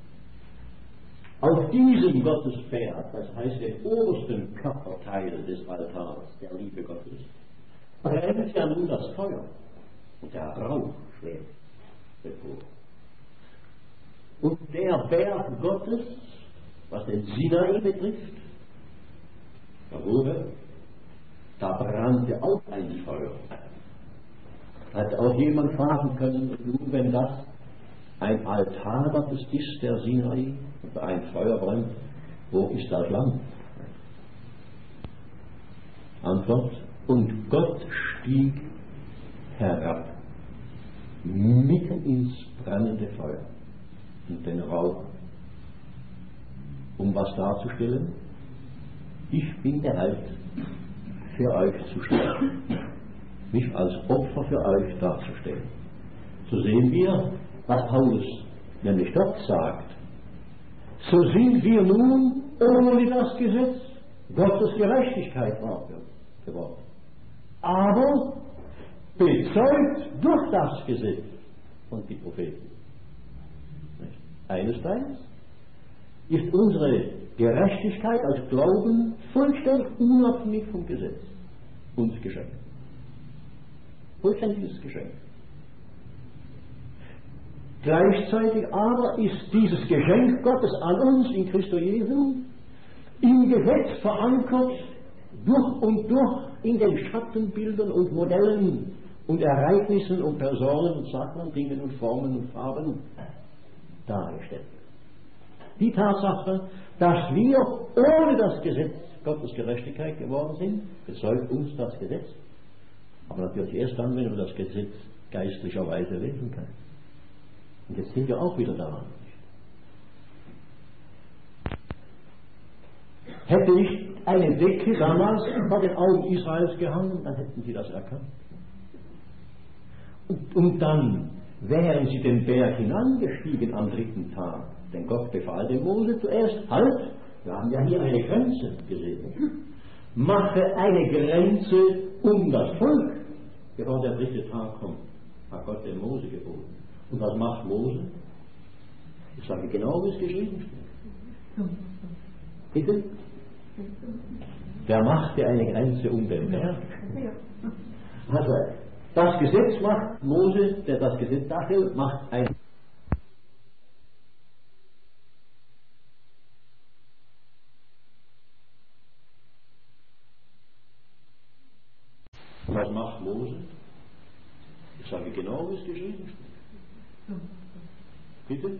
Auf diesem Gottesberg, das heißt den obersten Körperteil des Altars, der Liebe Gottes, brennt ja nun das Feuer und der Rauch schwebt bevor. Und der Berg Gottes, was den Sinai betrifft, der Horeb, da brannte auch ein Feuer. Hat auch jemand fragen können, nun, wenn das ein Altar Gottes ist, der Sinai, und ein Feuer brennt, wo ist das Land? Antwort: Und Gott stieg herab, mitten ins brennende Feuer und den Rauch, um was darzustellen? Ich bin bereit, für euch zu sterben, mich als Opfer für euch darzustellen. So sehen wir, was Paulus nämlich dort sagt. So sind wir nun ohne das Gesetz Gottes Gerechtigkeit geworden. Aber bezeugt durch das Gesetz und die Propheten. Einesteins ist unsere Gerechtigkeit als Glauben vollständig unabhängig vom Gesetz uns geschenkt. Vollständiges Geschenk. Gleichzeitig aber ist dieses Geschenk Gottes an uns in Christo Jesu im Gesetz verankert, durch und durch in den Schattenbildern und Modellen und Ereignissen und Personen und Sachen, Dingen und Formen und Farben dargestellt. Die Tatsache, dass wir ohne das Gesetz Gottes Gerechtigkeit geworden sind, bezeugt uns das Gesetz. Aber natürlich erst dann, wenn wir das Gesetz geistlicherweise lesen können. Und jetzt sind wir auch wieder daran. Hätte nicht eine Decke damals vor den Augen Israels gehangen, dann hätten sie das erkannt. Und dann wären sie den Berg hinangestiegen am 3. Tag. Denn Gott befahl dem Mose zuerst: Halt, wir haben ja hier eine Grenze gesehen. Mache eine Grenze um das Volk, bevor der 3. Tag kommt, hat Gott dem Mose geboten. Und was macht Mose? Ich sage genau, wie es geschrieben steht. Bitte? Der machte eine Grenze um den Berg. Also, das Gesetz macht Mose, der das Gesetz darstellt, macht ein. Was macht Mose? Ich sage genau, wie es geschrieben steht. Bitte?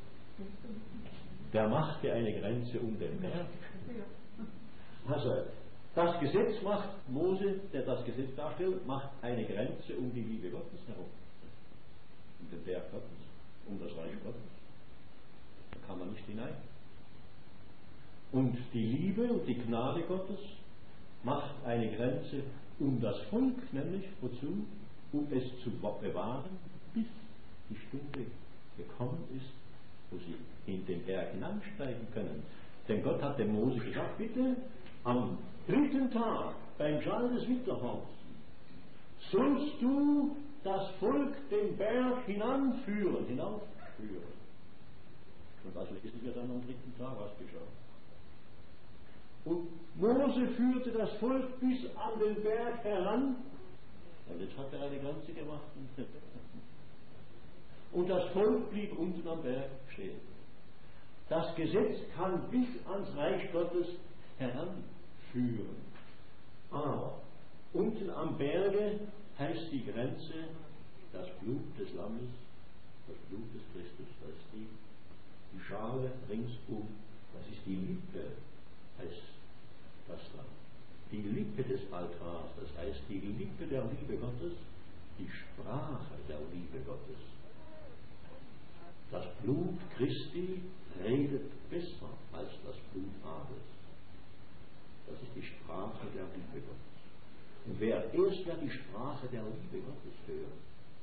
Der machte eine Grenze um den Berg. Also, das Gesetz macht Mose, der das Gesetz darstellt, macht eine Grenze um die Liebe Gottes herum. Um den Berg Gottes, um das Reich Gottes. Da kann man nicht hinein. Und die Liebe und die Gnade Gottes macht eine Grenze um das Volk, nämlich wozu? Um es zu bewahren, bis die Stunde gekommen ist, wo sie in den Berg hinansteigen können. Denn Gott hat dem Mose gesagt, bitte, am 3. Tag, beim Schall des Winterhorns, sollst du das Volk den Berg hinaufführen. Und also wissen wir dann am 3. Tag, was geschah. Und Mose führte das Volk bis an den Berg heran. Und jetzt hat er eine Grenze gemacht. Und das Volk blieb unten am Berg stehen. Das Gesetz kann bis ans Reich Gottes heranführen. Aber unten am Berge heißt die Grenze das Blut des Lammes, das Blut des Christus, das ist die Schale ringsum, das ist die Lippe, heißt das Lamm. Die Lippe des Altars, das heißt die Lippe der Liebe Gottes, die Sprache der Liebe Gottes. Das Blut Christi redet besser als das Blut Abels. Das ist die Sprache der Liebe Gottes. Und wer erst die Sprache der Liebe Gottes hört,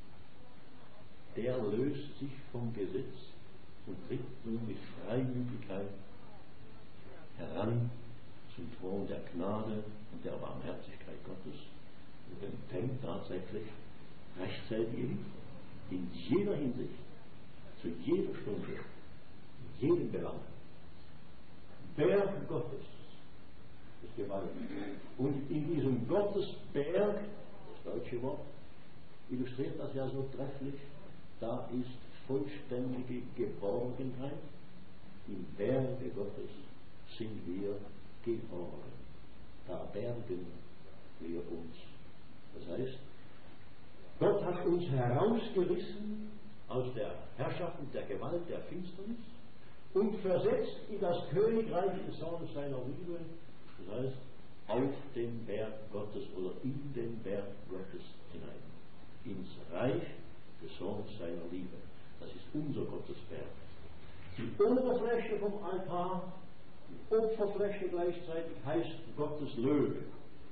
der löst sich vom Gesetz und tritt nun mit Freimütigkeit heran zum Thron der Gnade und der Barmherzigkeit Gottes und empfängt tatsächlich rechtzeitige Hilfe in jeder Hinsicht, zu jeder Stunde, in jedem Belang. Berg Gottes ist gewaltig. Und in diesem Gottesberg, das deutsche Wort, illustriert das ja so trefflich, da ist vollständige Geborgenheit. Im Berge Gottes sind wir geborgen. Da bergen wir uns. Das heißt, Gott hat uns herausgerissen aus der Herrschaft und der Gewalt der Finsternis und versetzt in das Königreich des Sohnes seiner Liebe, das heißt, auf den Berg Gottes oder in den Berg Gottes hinein. Ins Reich des Sohnes seiner Liebe. Das ist unser Gottesberg. Die Oberfläche vom Altar, die Opferfläche gleichzeitig heißt Gottes Löwe.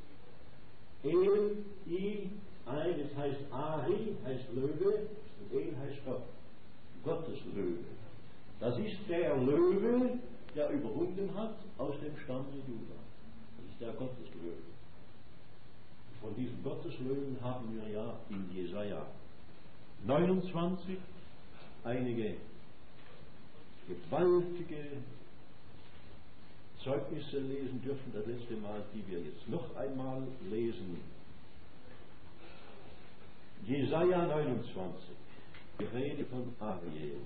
Das heißt Ari, heißt Löwe, und El heißt Gott. Gottes Löwe. Das ist der Löwe, der überwunden hat aus dem Stamme Juda. Das ist der Gotteslöwe. Von diesem Gotteslöwen haben wir ja in Jesaja 29 einige gewaltige Zeugnisse lesen dürfen, das letzte Mal, die wir jetzt noch einmal lesen. Jesaja 29, die Rede von Ariel.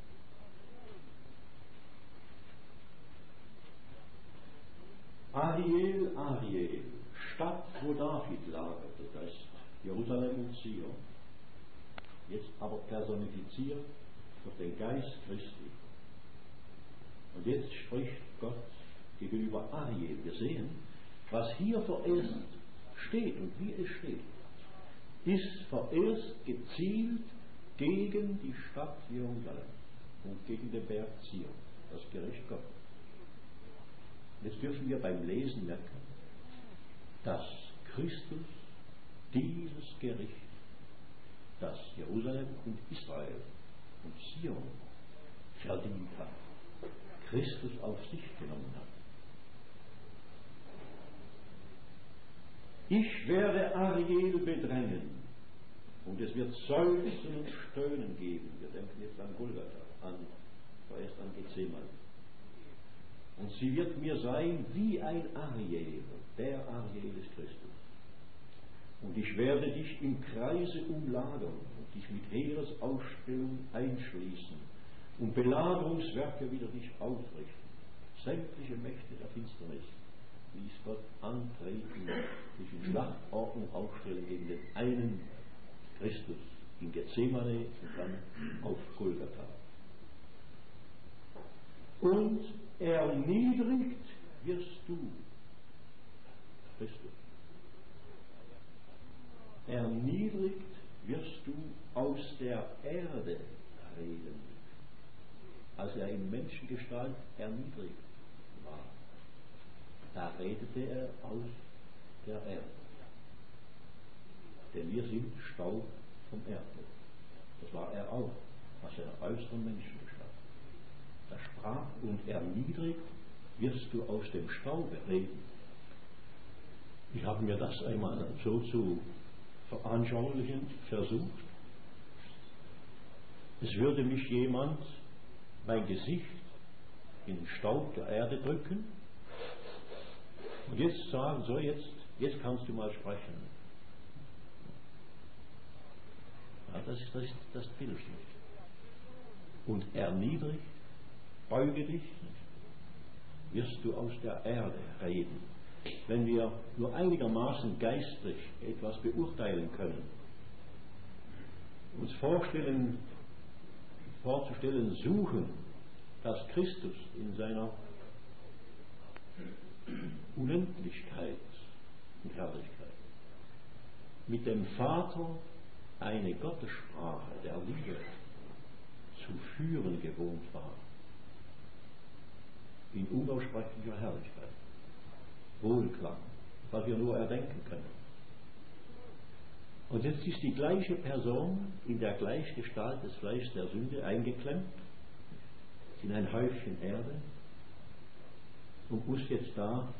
Ariel, Ariel, Stadt, wo David lagerte, das ist Jerusalem und Zion, jetzt aber personifiziert durch den Geist Christi. Und jetzt spricht Gott gegenüber Ariel. Wir sehen, was hier vorerst steht und wie es steht, ist vorerst gezielt gegen die Stadt Jerusalem und gegen den Berg Zion, das Gericht Gottes. Jetzt dürfen wir beim Lesen merken, dass Christus dieses Gericht, das Jerusalem und Israel und Zion verdient hat, Christus auf sich genommen hat. Ich werde Ariel bedrängen und es wird Seufzen und Stöhnen geben. Wir denken jetzt an Golgatha, vorerst an Gethsemane. Und sie wird mir sein wie ein Ariel, der Ariel ist Christus. Und ich werde dich im Kreise umlagern und dich mit Heeresausstellung einschließen und Belagerungswerke wider dich aufrichten. Sämtliche Mächte der Finsternis ließ Gott antreten, sich in Schlachtordnung aufstellen gegen den einen Christus in Gethsemane und dann auf Golgatha. Und erniedrigt wirst du, Christus. Erniedrigt wirst du aus der Erde reden, als er in Menschengestalt erniedrigt war. Da redete er aus der Erde. Denn wir sind Staub vom Erdboden. Das war er auch, aus seiner äußeren Menschengestalt. Er sprach: Und erniedrigt wirst du aus dem Staube reden. Ich habe mir das einmal so zu veranschaulichen versucht. Es würde mich jemand mein Gesicht in den Staub der Erde drücken und jetzt sagen: So, jetzt kannst du mal sprechen. Ja, das ist das Bild nicht. Und erniedrigt, beuge dich, wirst du aus der Erde reden. Wenn wir nur einigermaßen geistlich etwas beurteilen können, uns vorzustellen suchen, dass Christus in seiner Unendlichkeit und Herrlichkeit mit dem Vater eine Gottessprache der Liebe zu führen gewohnt war, in unaussprechlicher Herrlichkeit, Wohlklang, was wir nur erdenken können. Und jetzt ist die gleiche Person in der Gleichgestalt des Fleischs der Sünde eingeklemmt in ein Häufchen Erde und muss jetzt da,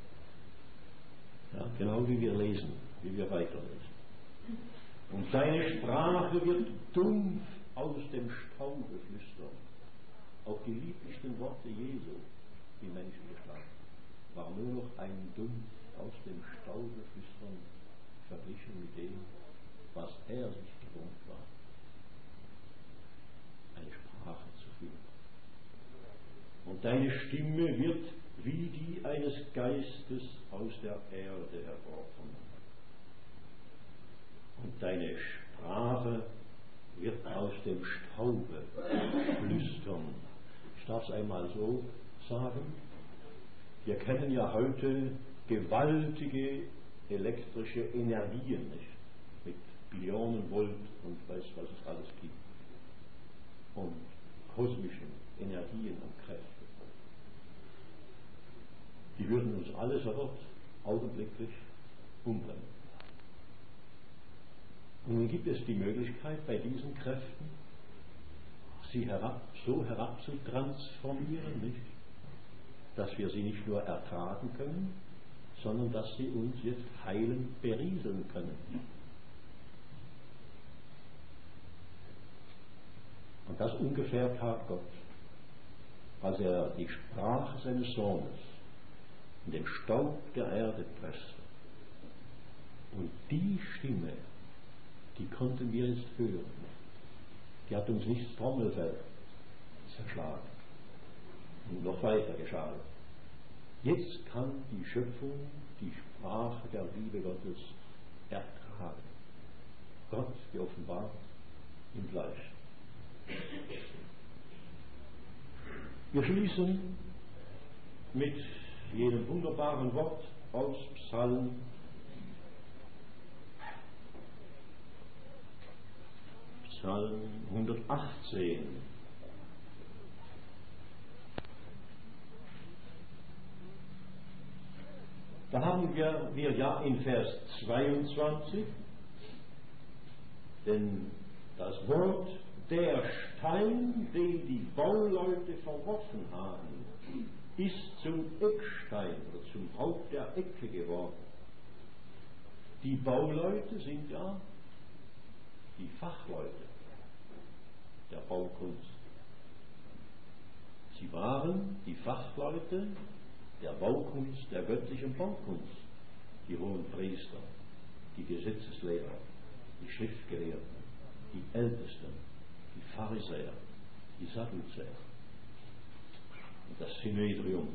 ja, genau wie wir lesen, wie wir weiterlesen. Und seine Sprache wird dumpf aus dem Staube flüstern. Auch die lieblichsten Worte Jesu in Menschengestalt war nur noch ein Dumpf aus dem Staube flüstern, verglichen mit dem, was er sich gewohnt war, eine Sprache zu führen. Und deine Stimme wird wie die eines Geistes aus der Erde hervorkommen. Und deine Sprache wird aus dem Staube flüstern. Ich darf es einmal so sagen. Wir kennen ja heute gewaltige elektrische Energien, nicht? Mit Billionen Volt und weiß, was es alles gibt. Und kosmischen Energien und Kräften. Die würden uns alle sofort augenblicklich umbringen. Und nun gibt es die Möglichkeit, bei diesen Kräften sie so herabzutransformieren, nicht? Dass wir sie nicht nur ertragen können, sondern dass sie uns jetzt heilend berieseln können. Und das ungefähr tat Gott, als er die Sprache seines Sohnes in den Staub der Erde presste. Und die Stimme, die konnten wir jetzt hören. Die hat uns nicht das Trommelfell zerschlagen und noch weiter geschadet. Jetzt kann die Schöpfung die Sprache der Liebe Gottes ertragen. Gott geoffenbart im Fleisch. Wir schließen mit jenem wunderbaren Wort aus Psalm 118. Da haben wir ja in Vers 22, denn das Wort, der Stein, den die Bauleute verworfen haben, ist zum Eckstein oder zum Haupt der Ecke geworden. Die Bauleute sind ja die Fachleute der Baukunst. Sie waren die Fachleute der Baukunst, der göttlichen Baukunst, die hohen Priester, die Gesetzeslehrer, die Schriftgelehrten, die Ältesten, die Pharisäer, die Sadduzäer und das Synedrium.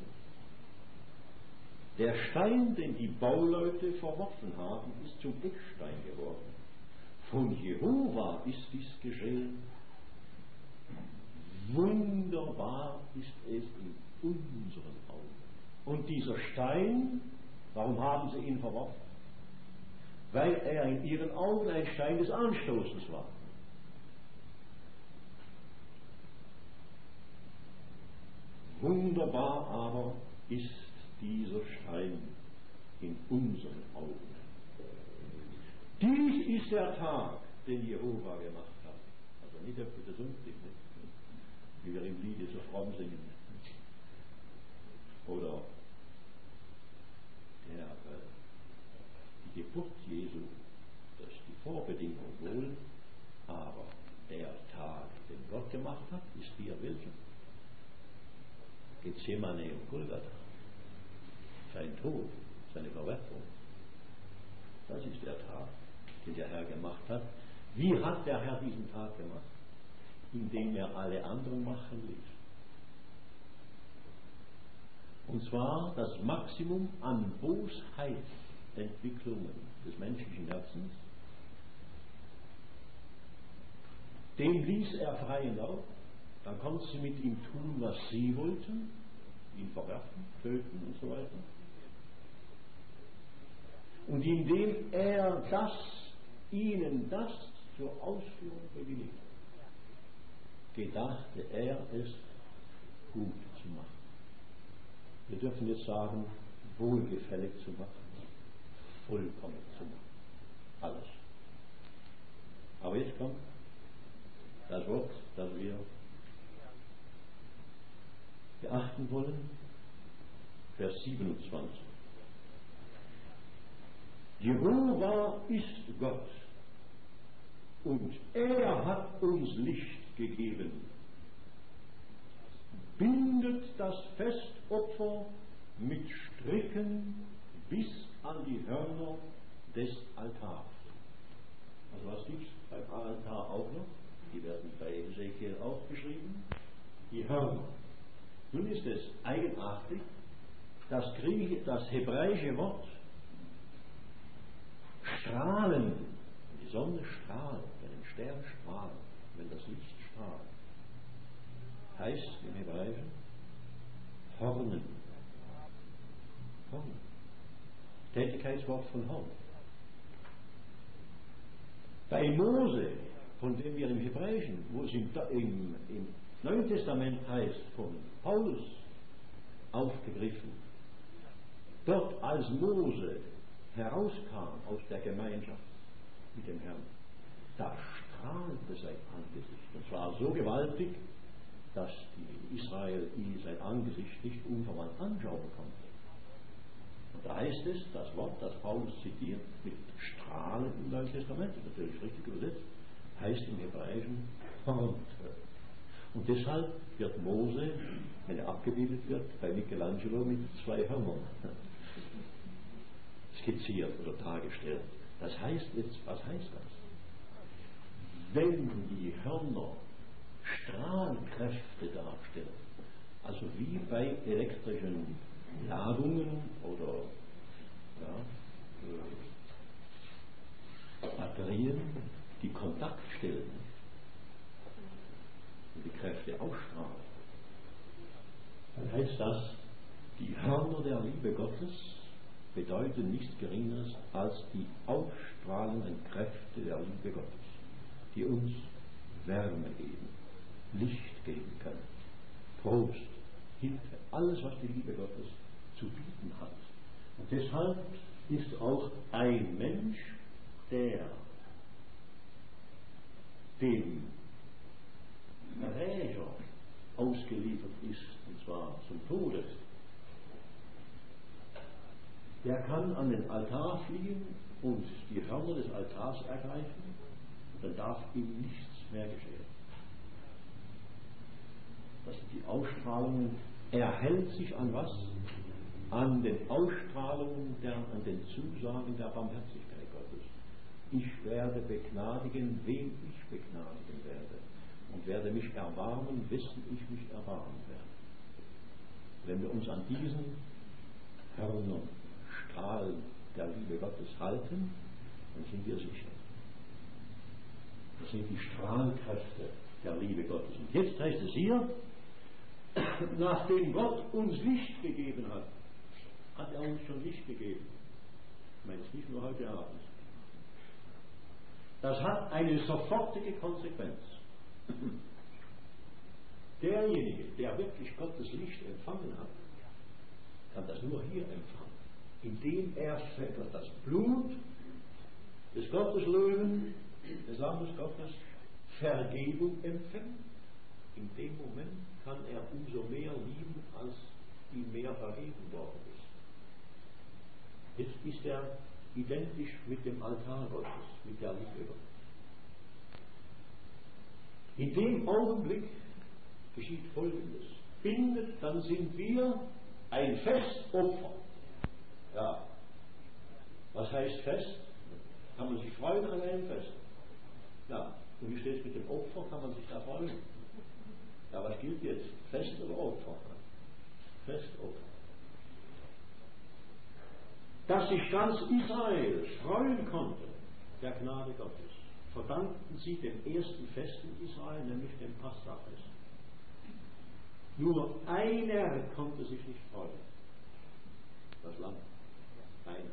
Der Stein, den die Bauleute verworfen haben, ist zum Eckstein geworden. Von Jehova ist dies geschehen. Wunderbar ist es in unseren Augen. Und dieser Stein, warum haben sie ihn verworfen? Weil er in ihren Augen ein Stein des Anstoßes war. Wunderbar aber ist dieser Stein in unseren Augen. Dies ist der Tag, den Jehova gemacht hat. Also nicht der Sonntag, wie wir im Liede so fromm singen. Oder die Geburt Jesu, das ist die Vorbedingung wohl, aber der Tag, den Gott gemacht hat, ist wie er welcher. Gethsemane und Golgatha. Sein Tod, seine Verwerfung. Das ist der Tag, den der Herr gemacht hat. Wie hat der Herr diesen Tag gemacht? Indem er alle anderen machen ließ. Und zwar das Maximum an Bosheitsentwicklungen des menschlichen Herzens. Dem ließ er freien Lauf. Dann konnten sie mit ihm tun, was sie wollten. Ihn verwerfen, töten und so weiter. Und indem er ihnen das zur Ausführung bewilligt, gedachte er es gut zu machen. Wir dürfen jetzt sagen, wohlgefällig zu machen, vollkommen zu machen. Alles. Aber jetzt kommt das Wort, das wir beachten wollen, Vers 27. Jehova ist Gott und er hat uns Licht gegeben. Bindet das Festopfer mit Stricken bis an die Hörner des Altars. Also was gibt es beim Altar auch noch? Die werden bei Ezekiel auch beschrieben. Die Hörner. Nun ist es eigenartig, das hebräische Wort strahlen, die Sonne strahlt, wenn ein Stern strahlt, wenn das Licht strahlt, heißt im Hebräischen Hornen. Hornen. Tätigkeitswort von Horn. Bei Mose, von dem wir im Hebräischen, wo es im Neuen Testament heißt, von Paulus aufgegriffen, dort als Mose herauskam aus der Gemeinschaft mit dem Herrn, da strahlte sein Angesicht. Und zwar so gewaltig, dass die Israel sein Angesicht nicht unverwandt anschauen konnte. Und da heißt es, das Wort, das Paulus zitiert, mit Strahlen im Neuen Testament, ist natürlich richtig übersetzt, heißt im Hebräischen Horn. Und deshalb wird Mose, wenn er abgebildet wird, bei Michelangelo mit 2 Hörnern skizziert oder dargestellt. Das heißt jetzt, was heißt das? Wenn die Hörner Strahlkräfte darstellen, also wie bei elektrischen Ladungen oder Batterien, die Kontakt stellen und die Kräfte ausstrahlen, dann heißt das, die Hörner der Liebe Gottes bedeuten nichts Geringeres als die ausstrahlenden Kräfte der Liebe Gottes, die uns Wärme geben, Licht geben können, Trost, Hilfe, alles, was die Liebe Gottes zu bieten hat. Und deshalb ist auch ein Mensch, der dem Rächer ausgeliefert ist, und zwar zum Tode, der kann an den Altar fliehen und die Hörner des Altars ergreifen, dann darf ihm nichts mehr geschehen. Das sind die Ausstrahlungen. Er hält sich an was? An den Ausstrahlungen, an den Zusagen der Barmherzigkeit Gottes. Ich werde begnadigen, wen ich begnadigen werde, und werde mich erbarmen, wessen ich mich erbarmen werde. Wenn wir uns an diesen Hörnern, Strahlen der Liebe Gottes halten, dann sind wir sicher. Das sind die Strahlkräfte der Liebe Gottes. Und jetzt heißt es hier, nachdem Gott uns Licht gegeben hat, hat er uns schon Licht gegeben. Ich meine es nicht nur heute Abend. Das hat eine sofortige Konsequenz. Derjenige, der wirklich Gottes Licht empfangen hat, kann das nur hier empfangen, indem er das Blut des Gotteslöwen, des Lammes Gottes, Vergebung empfängt, in dem Moment kann er umso mehr lieben, als ihm mehr vergeben worden ist. Jetzt ist er identisch mit dem Altar Gottes, mit der Liebe Gottes. In dem Augenblick geschieht Folgendes. Dann sind wir ein Festopfer. Ja. Was heißt Fest? Kann man sich freuen an einem Fest? Ja. Und wie steht es mit dem Opfer? Kann man sich da freuen? Ja, was gilt jetzt? Fest oder Opfer? Festopfer. Dass sich ganz Israel freuen konnte, der Gnade Gottes, verdankten sie dem ersten Fest in Israel, nämlich dem Passachfest. Nur einer konnte sich nicht freuen. Das Lamm. Eines.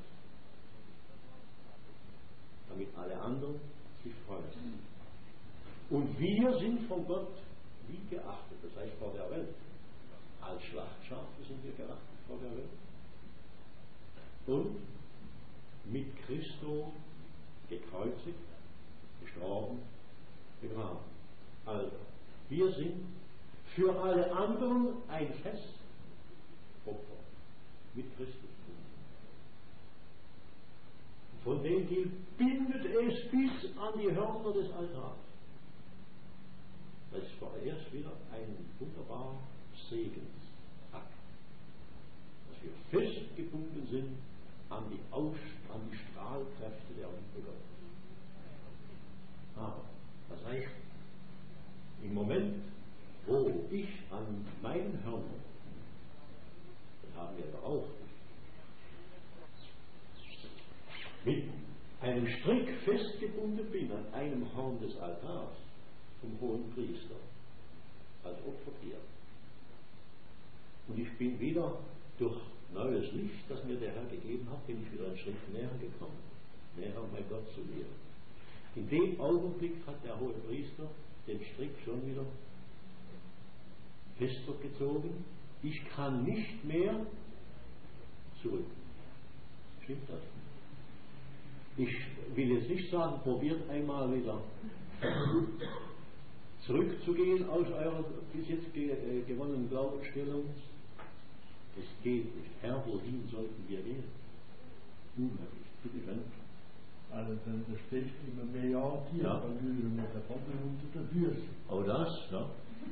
Damit alle anderen sich freuen. Und wir sind von Gott wie geachtet, das heißt vor der Welt. Als Schlachtschafe sind wir geachtet vor der Welt. Und mit Christo gekreuzigt, gestorben, begraben. Also, wir sind für alle anderen ein Festopfer mit Christus. Von dem gilt, bindet es bis an die Hörner des Altars. Das ist vorerst wieder ein wunderbarer Segensakt, dass wir festgebunden sind an die Strahlkräfte der Liebe Gottes. Aber, das heißt, im Moment, wo ich an meinen Hörner, das haben wir ja auch, mit einem Strick festgebunden bin an einem Horn des Altars vom hohen Priester als Opfertier. Und ich bin wieder durch neues Licht, das mir der Herr gegeben hat, bin ich wieder einen Schritt näher gekommen, näher bei Gott zu mir. In dem Augenblick hat der hohe Priester den Strick schon wieder fester gezogen. Ich kann nicht mehr zurück. Stimmt das? Ich will jetzt nicht sagen, probiert einmal wieder zurückzugehen aus eurer bis jetzt gewonnenen Glaubensstellung. Es geht nicht. Herr, wohin sollten wir gehen? Unmöglich. Bitte schön. Also dann steht immer mehr Jahrtier, ja. Dann würden wir davon unter der Füße. Auch das, ja.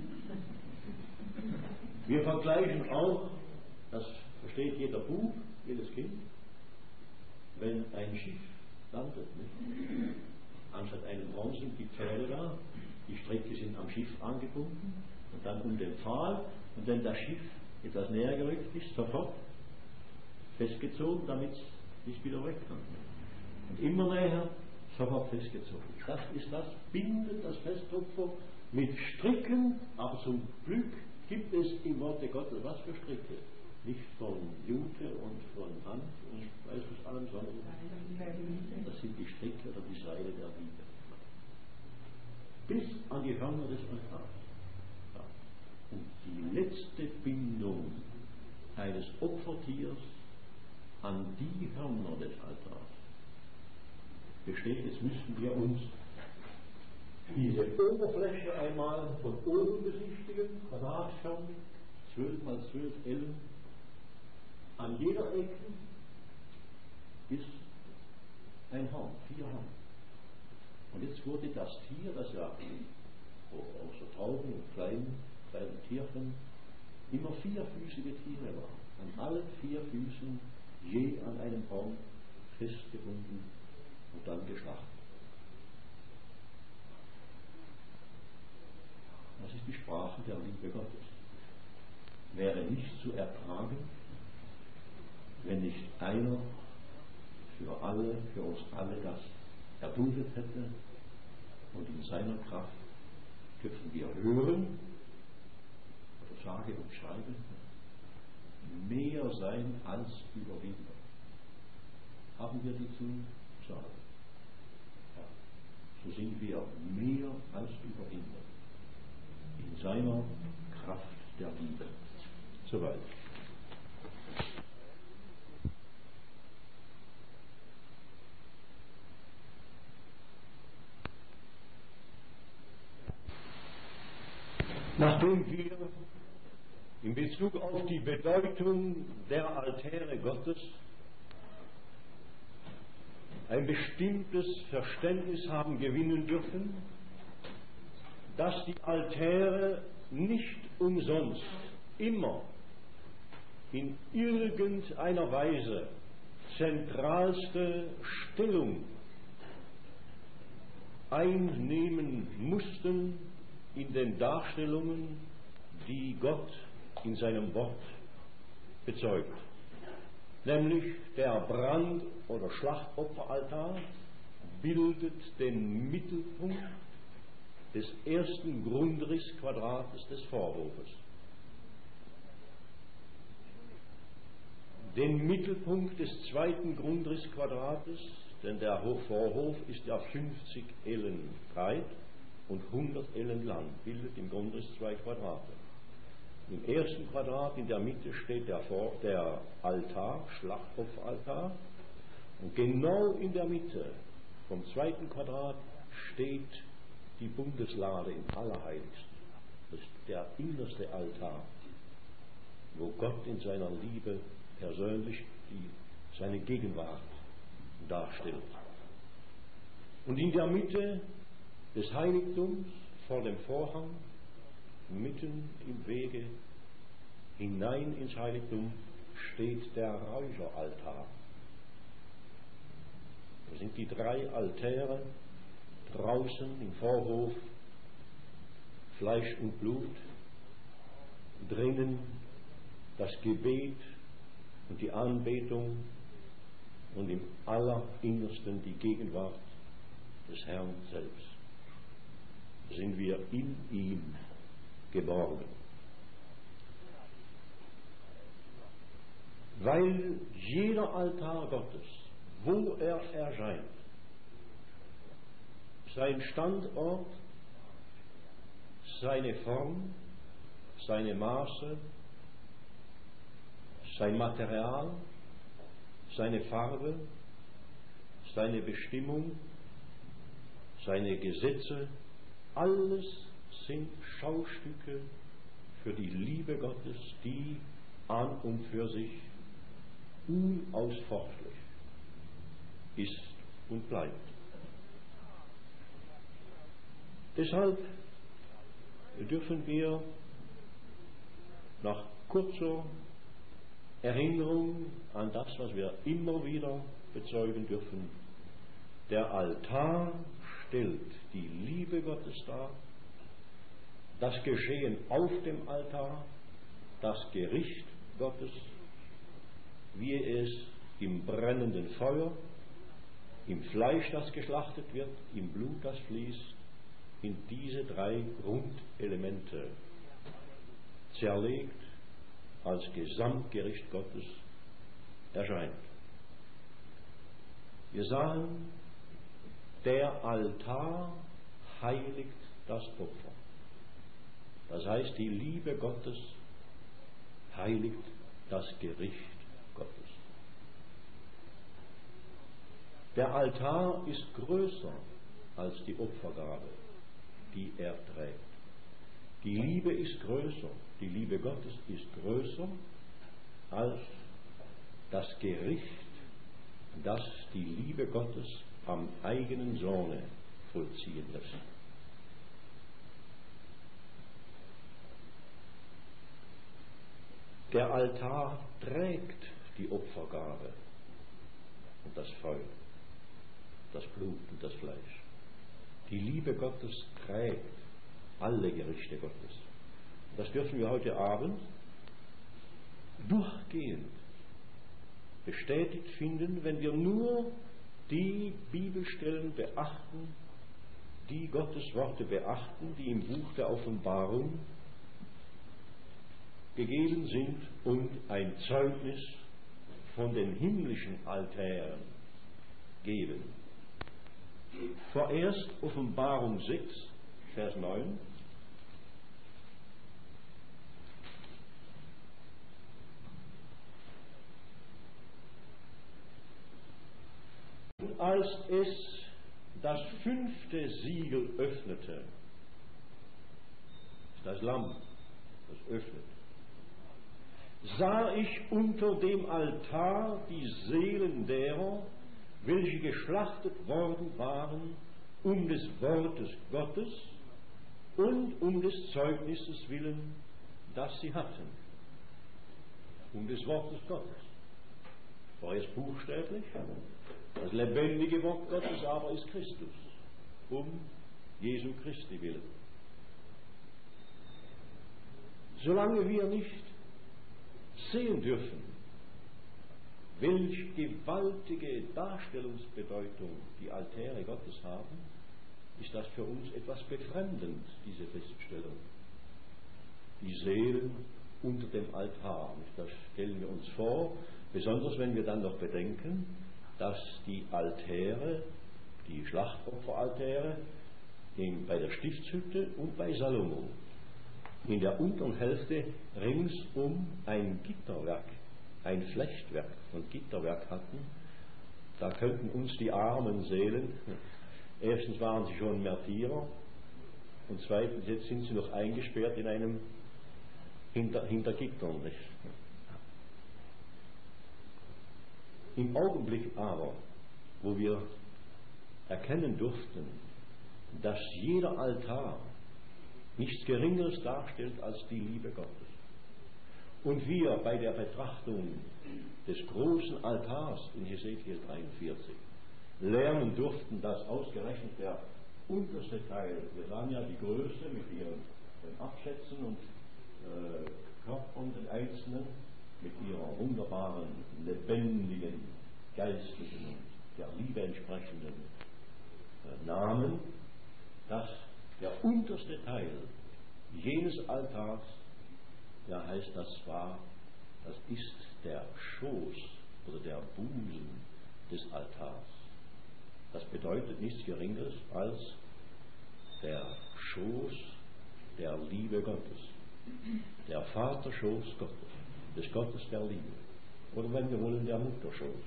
Wir vergleichen auch, das versteht jeder Bub, jedes Kind, wenn ein Schiff landet. Nicht? Anstatt einem Horn sind die Pfähle da, die Stricke sind am Schiff angebunden und dann um den Pfahl und wenn das Schiff etwas näher gerückt ist, sofort festgezogen, damit es nicht wieder weg kann. Und immer näher, sofort festgezogen. Das ist das, bindet das Festopfer mit Stricken, aber zum Glück gibt es im Worte Gottes was für Stricke. Nicht von Jute und von Hand und weiß was allem, sondern das sind die Stricke oder die Seile der Liebe. Bis an die Hörner des Altars. Ja. Und die letzte Bindung eines Opfertiers an die Hörner des Altars besteht, jetzt müssen wir uns diese Oberfläche einmal von oben besichtigen, quadratförmig, 12 mal 12 Ellen. An jeder Ecke ist ein Horn, 4 Horn. Und jetzt wurde das Tier, das ja auch so Tauben und kleinen Tierchen, immer 4-füßige Tiere war. An allen 4 Füßen je an einem Horn festgebunden und dann geschlachtet. Das ist die Sprache der Liebe Gottes. Wäre nicht zu ertragen, wenn nicht einer für alle, für uns alle das erduldet hätte und in seiner Kraft dürfen wir hören oder sage und schreibe mehr sein als Überwinder. Haben wir die Zusage? Ja. So sind wir mehr als Überwinder in seiner Kraft der Liebe. Soweit. Nachdem wir in Bezug auf die Bedeutung der Altäre Gottes ein bestimmtes Verständnis haben gewinnen dürfen, dass die Altäre nicht umsonst immer in irgendeiner Weise zentralste Stellung einnehmen mussten in den Darstellungen, die Gott in seinem Wort bezeugt. Nämlich der Brand- oder Schlachtopferaltar bildet den Mittelpunkt des ersten Grundrissquadrates des Vorhofes. Den Mittelpunkt des zweiten Grundrissquadrates, denn der Vorhof ist ja 50 Ellen breit und 100 Ellen lang, bildet im Grundriss 2 Quadrate. Im ersten Quadrat in der Mitte steht der Altar, Schlachtopferaltar, und genau in der Mitte vom zweiten Quadrat steht die Bundeslade im Allerheiligsten. Das ist der innerste Altar, wo Gott in seiner Liebe persönlich seine Gegenwart darstellt. Und in der Mitte des Heiligtums, vor dem Vorhang, mitten im Wege hinein ins Heiligtum, steht der Räucheraltar. Das sind die 3 Altäre draußen im Vorhof, Fleisch und Blut, drinnen das Gebet und die Anbetung und im Allerinnersten die Gegenwart des Herrn selbst. Sind wir in ihm geborgen. Weil jeder Altar Gottes, wo er erscheint, sein Standort, seine Form, seine Maße, sein Material, seine Farbe, seine Bestimmung, seine Gesetze, alles sind Schaustücke für die Liebe Gottes, die an und für sich unausforschlich ist und bleibt. Deshalb dürfen wir nach kurzer Erinnerung an das, was wir immer wieder bezeugen dürfen, der Altar stellt die Liebe Gottes dar, das Geschehen auf dem Altar, das Gericht Gottes, wie es im brennenden Feuer, im Fleisch, das geschlachtet wird, im Blut, das fließt, in diese 3 Grundelemente zerlegt als Gesamtgericht Gottes erscheint. Wir sahen, der Altar heiligt das Opfer. Das heißt, die Liebe Gottes heiligt das Gericht Gottes. Der Altar ist größer als die Opfergabe, die er trägt. Die Liebe ist größer, die Liebe Gottes ist größer als das Gericht, das die Liebe Gottes am eigenen Sohne vollziehen lässt. Der Altar trägt die Opfergabe und das Feuer, das Blut und das Fleisch. Die Liebe Gottes trägt alle Gerichte Gottes. Das dürfen wir heute Abend durchgehend bestätigt finden, wenn wir nur die Bibelstellen beachten, die Gottes Worte beachten, die im Buch der Offenbarung gegeben sind und ein Zeugnis von den himmlischen Altären geben. Vorerst Offenbarung 6, Vers 9. Als es das 5. Siegel öffnete, das Lamm, das öffnet. Sah ich unter dem Altar die Seelen derer, welche geschlachtet worden waren, um des Wortes Gottes und um des Zeugnisses willen, das sie hatten. Um des Wortes Gottes. Vorerst buchstäblich, das lebendige Wort Gottes aber ist Christus, um Jesu Christi willen. Solange wir nicht sehen dürfen, welch gewaltige Darstellungsbedeutung die Altäre Gottes haben, ist das für uns etwas befremdend, diese Feststellung. Die Seelen unter dem Altar, das stellen wir uns vor, besonders wenn wir dann noch bedenken, dass die Altäre, die Schlachtopferaltäre, bei der Stiftshütte und bei Salomo in der unteren Hälfte ringsum ein Gitterwerk, ein Flechtwerk von Gitterwerk hatten. Da könnten uns die armen Seelen, erstens waren sie schon Märtyrer und zweitens jetzt sind sie noch eingesperrt in einem hinter Gittern. Nicht? Im Augenblick aber, wo wir erkennen durften, dass jeder Altar nichts Geringeres darstellt als die Liebe Gottes, und wir bei der Betrachtung des großen Altars in Hesekiel 43 lernen durften, dass ausgerechnet der unterste Teil, wir sahen ja die Größe mit ihren Abschätzen und Körpern den Einzelnen, mit ihrer wunderbaren, lebendigen, geistlichen und der Liebe entsprechenden Namen, dass der unterste Teil jenes Altars, ja heißt das ist der Schoß oder der Busen des Altars. Das bedeutet nichts Geringeres als der Schoß der Liebe Gottes, der Vaterschoß Gottes, des Gottes der Liebe, oder wenn wir wollen, der Mutterschoß.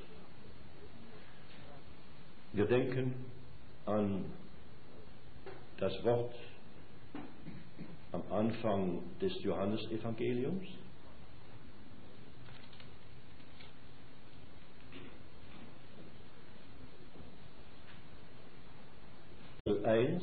Wir denken an das Wort am Anfang des Johannesevangeliums. Kapitel 1,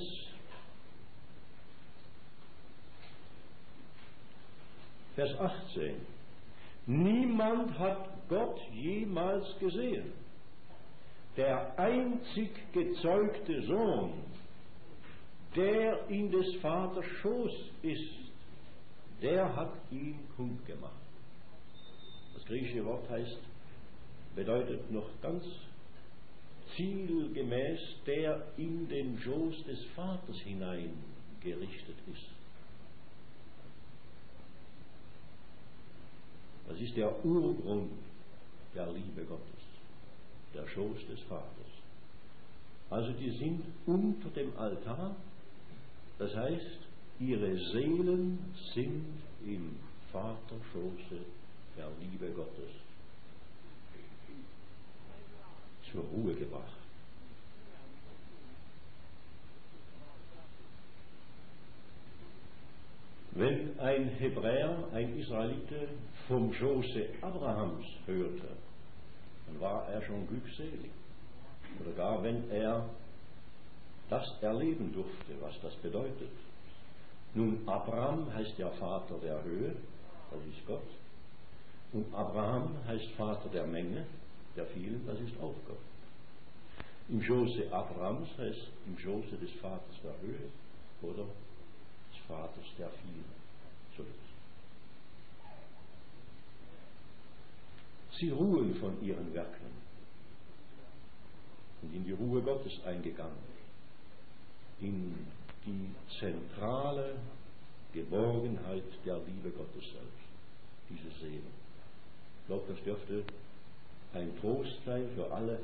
Vers 18. Niemand hat Gott jemals gesehen. Der einzig gezeugte Sohn, der in des Vaters Schoß ist, der hat ihn kundgemacht. Das griechische Wort bedeutet noch ganz zielgemäß, der in den Schoß des Vaters hineingerichtet ist. Das ist der Urgrund der Liebe Gottes, der Schoß des Vaters. Also die sind unter dem Altar, das heißt, ihre Seelen sind im Vaterschoße der Liebe Gottes zur Ruhe gebracht. Wenn ein Hebräer, ein Israelite vom Schoße Abrahams hörte, dann war er schon glückselig. Oder gar wenn er das erleben durfte, was das bedeutet. Nun, Abraham heißt ja Vater der Höhe, das ist Gott. Und Abraham heißt Vater der Menge, der vielen, das ist auch Gott. Im Schoße Abrahams heißt im Schoße des Vaters der Höhe oder des Vaters der vielen. So ist es. Sie ruhen von ihren Werken und in die Ruhe Gottes eingegangen, in die zentrale Geborgenheit der Liebe Gottes selbst, diese Seele. Ich glaube, das dürfte ein Trost sein für alle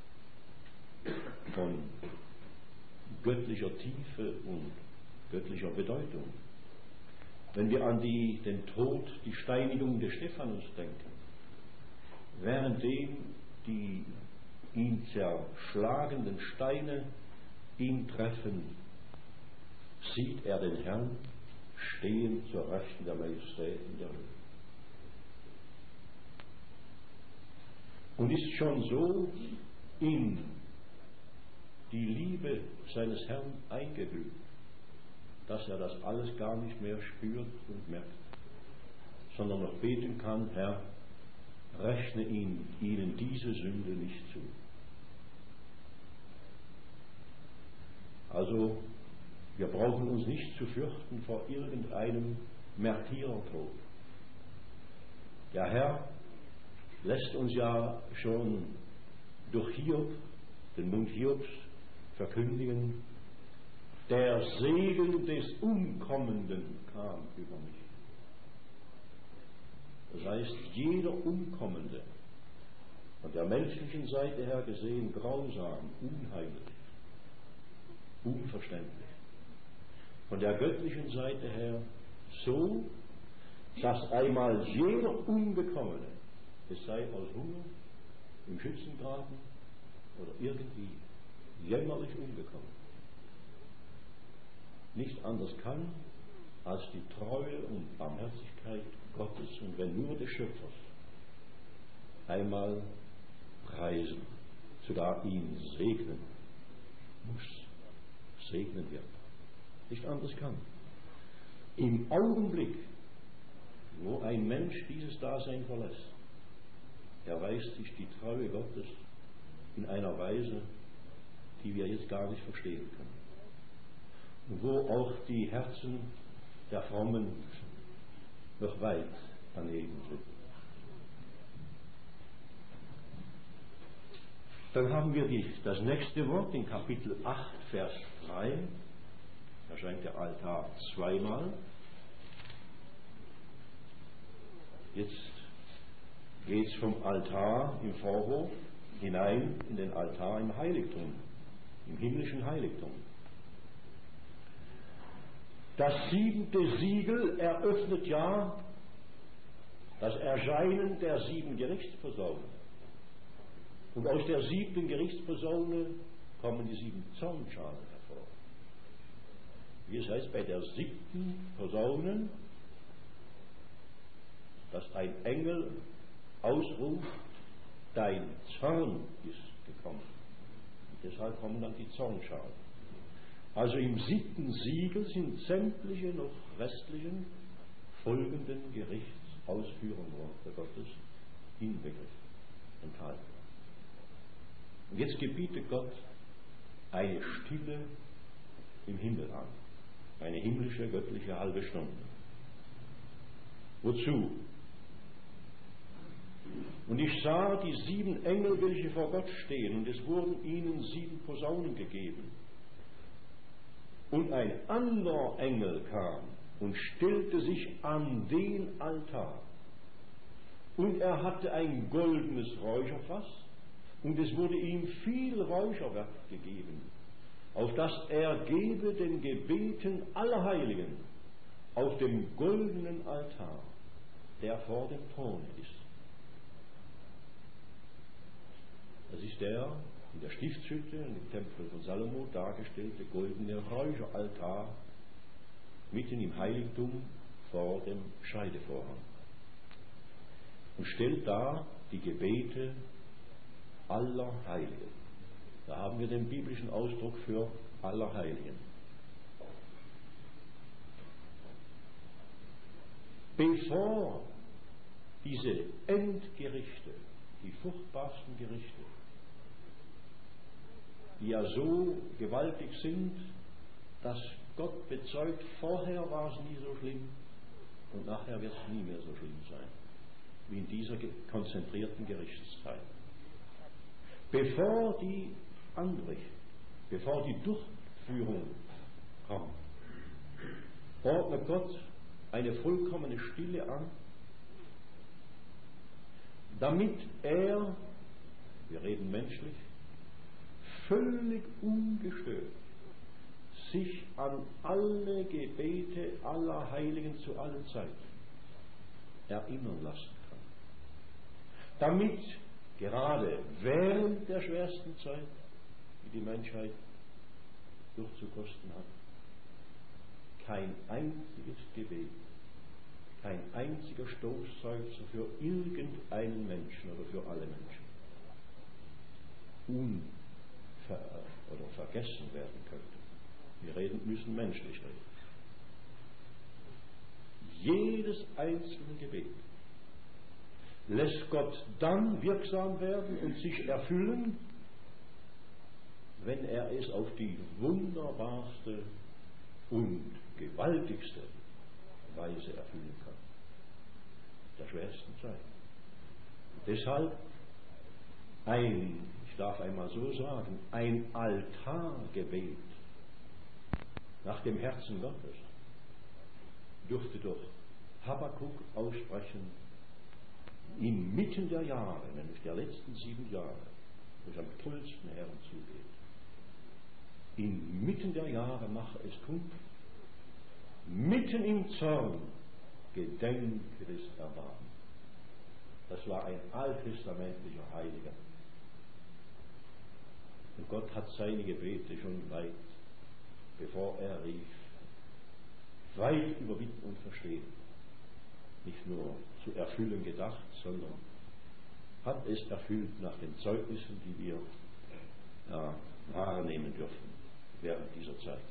von göttlicher Tiefe und göttlicher Bedeutung. Wenn wir an den Tod, die Steinigung des Stephanus denken, währenddem die ihn zerschlagenden Steine ihn treffen, sieht er den Herrn stehen zur Rechten der Majestät in der Höhe. Und ist schon so in die Liebe seines Herrn eingehüllt, dass er das alles gar nicht mehr spürt und merkt, sondern noch beten kann: Herr, rechne ihnen diese Sünde nicht zu. Also, wir brauchen uns nicht zu fürchten vor irgendeinem Märtyrertod. Der Herr lässt uns ja schon durch Hiob, den Mund Hiobs, verkündigen: Der Segen des Umkommenden kam über mich. Das heißt, jeder Umkommende, von der menschlichen Seite her gesehen, grausam, unheimlich, unverständlich. Von der göttlichen Seite her so, dass einmal jeder Umgekommene, es sei aus Hunger, im Schützengraben oder irgendwie jämmerlich umgekommen, nicht anders kann, als die Treue und Barmherzigkeit Gottes und wenn nur des Schöpfers einmal preisen, sogar ihn segnen muss, segnen wird. Nicht anders kann. Im Augenblick, wo ein Mensch dieses Dasein verlässt, erweist sich die Treue Gottes in einer Weise, die wir jetzt gar nicht verstehen können. Und wo auch die Herzen der Frommen noch weit daneben sind. Dann haben wir das nächste Wort in Kapitel 8, Vers 3. Erscheint der Altar zweimal. Jetzt geht es vom Altar im Vorhof hinein in den Altar im Heiligtum, im himmlischen Heiligtum. Das 7. Siegel eröffnet ja das Erscheinen der 7 Gerichtspersonen. Und aus der 7. Gerichtspersone kommen die 7 Zornschalen hervor. Wie es heißt bei der 7. Posaune, dass ein Engel ausruft: Dein Zorn ist gekommen. Und deshalb kommen dann die Zornschalen. Also im 7. Siegel sind sämtliche noch restlichen folgenden Gerichtsausführungen Gottes inbegriffen, enthalten. Und jetzt gebietet Gott eine Stille im Himmel an, eine himmlische, göttliche halbe Stunde. Wozu? Und ich sah die 7 Engel, welche vor Gott stehen, und es wurden ihnen 7 Posaunen gegeben. Und ein anderer Engel kam und stellte sich an den Altar. Und er hatte ein goldenes Räucherfass, und es wurde ihm viel Räucherwerk gegeben, auf das er gebe den Gebeten aller Heiligen auf dem goldenen Altar, der vor dem Thron ist. Das ist der in der Stiftshütte, in dem Tempel von Salomo dargestellte goldene Räucheraltar mitten im Heiligtum vor dem Scheidevorhang und stellt da die Gebete aller Heiligen. Da haben wir den biblischen Ausdruck für aller Heiligen. Bevor diese Endgerichte, die furchtbarsten Gerichte, die ja so gewaltig sind, dass Gott bezeugt, vorher war es nie so schlimm und nachher wird es nie mehr so schlimm sein, wie in dieser konzentrierten Gerichtszeit. Bevor die anbricht, bevor die Durchführung kommt, ordnet Gott eine vollkommene Stille an, damit er, wir reden menschlich, völlig ungestört sich an alle Gebete aller Heiligen zu allen Zeiten erinnern lassen kann. Damit gerade während der schwersten Zeit, die die Menschheit durchzukosten hat, kein einziges Gebet, kein einziger Stoßseufzer für irgendeinen Menschen oder für alle Menschen oder vergessen werden könnte. Wir müssen menschlich reden. Jedes einzelne Gebet lässt Gott dann wirksam werden und sich erfüllen, wenn er es auf die wunderbarste und gewaltigste Weise erfüllen kann. Der schwersten Zeit. Deshalb ich darf einmal so sagen, ein Altargebet nach dem Herzen Gottes durfte doch Habakuk aussprechen, inmitten der Jahre, nämlich der letzten 7 Jahre, wo es am tollsten Herrn zugeht. Inmitten der Jahre mache es kund, mitten im Zorn gedenke des Erbarmens. Das war ein alttestamentlicher Heiliger. Und Gott hat seine Gebete schon weit, bevor er rief, weit über Wissen und Verstehen, nicht nur zu erfüllen gedacht, sondern hat es erfüllt nach den Zeugnissen, die wir wahrnehmen dürfen während dieser Zeit.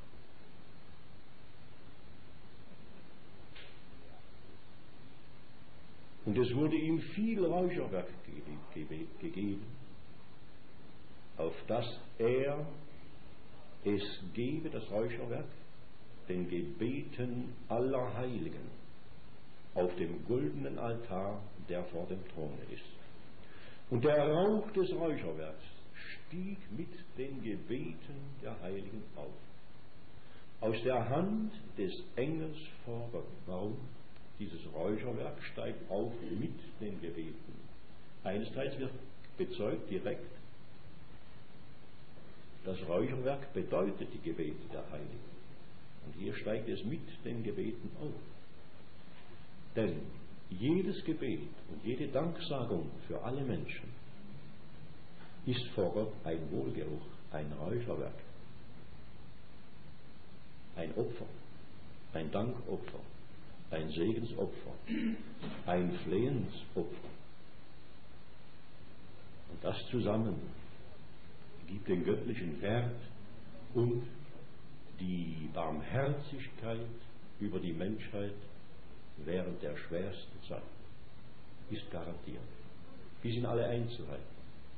Und es wurde ihm viel Räucherwerk gegeben, auf das er es gebe, das Räucherwerk, den Gebeten aller Heiligen auf dem goldenen Altar, der vor dem Throne ist. Und der Rauch des Räucherwerks stieg mit den Gebeten der Heiligen auf, aus der Hand des Engels vor Gott. Warum? Dieses Räucherwerk steigt auf mit den Gebeten. Einesteils wird bezeugt direkt, das Räucherwerk bedeutet die Gebete der Heiligen. Und hier steigt es mit den Gebeten auf. Denn jedes Gebet und jede Danksagung für alle Menschen ist vor Gott ein Wohlgeruch, ein Räucherwerk, ein Opfer, ein Dankopfer, ein Segensopfer, ein Flehensopfer. Und das zusammen gibt den göttlichen Wert und die Barmherzigkeit über die Menschheit während der schwersten Zeit. Ist garantiert. Bis in alle Einzelheiten.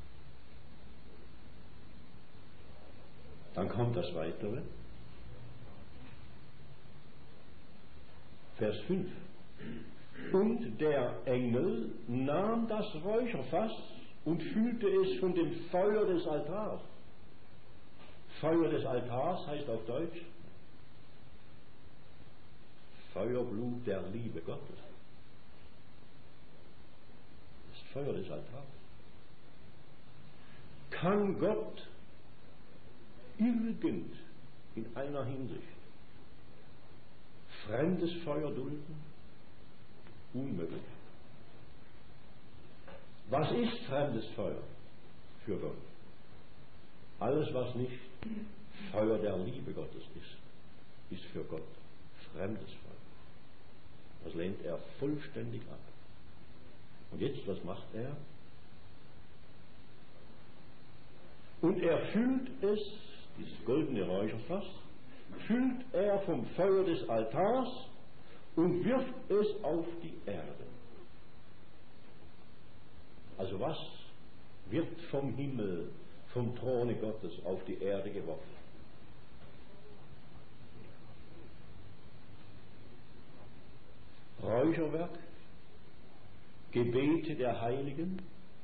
Dann kommt das Weitere. Vers 5. Und der Engel nahm das Räucherfass und füllte es von dem Feuer des Altars. Feuer des Altars heißt auf Deutsch Feuerblut der Liebe Gottes. Das Feuer des Altars. Kann Gott irgend in einer Hinsicht fremdes Feuer dulden? Unmöglich. Was ist fremdes Feuer für Gott? Alles, was nicht Feuer der Liebe Gottes ist für Gott fremdes Feuer. Das lehnt er vollständig ab. Und jetzt, was macht er? Und er füllt es, dieses goldene Räucherfass, füllt er vom Feuer des Altars und wirft es auf die Erde. Also was wird vom Himmel, vom Throne Gottes auf die Erde geworfen? Räucherwerk, Gebete der Heiligen,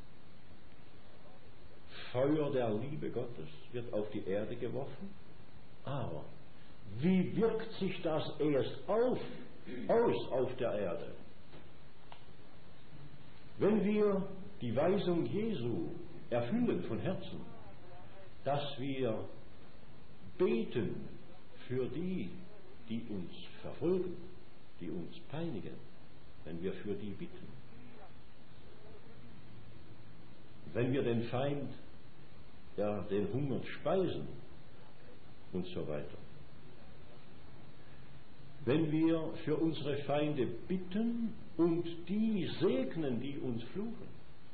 Feuer der Liebe Gottes wird auf die Erde geworfen. Aber wie wirkt sich das erst aus auf der Erde? Wenn wir die Weisung Jesu erfüllen von Herzen, dass wir beten für die, die uns verfolgen, die uns peinigen, wenn wir für die bitten, wenn wir den Feind, den Hunger speisen und so weiter, wenn wir für unsere Feinde bitten und die segnen, die uns fluchen.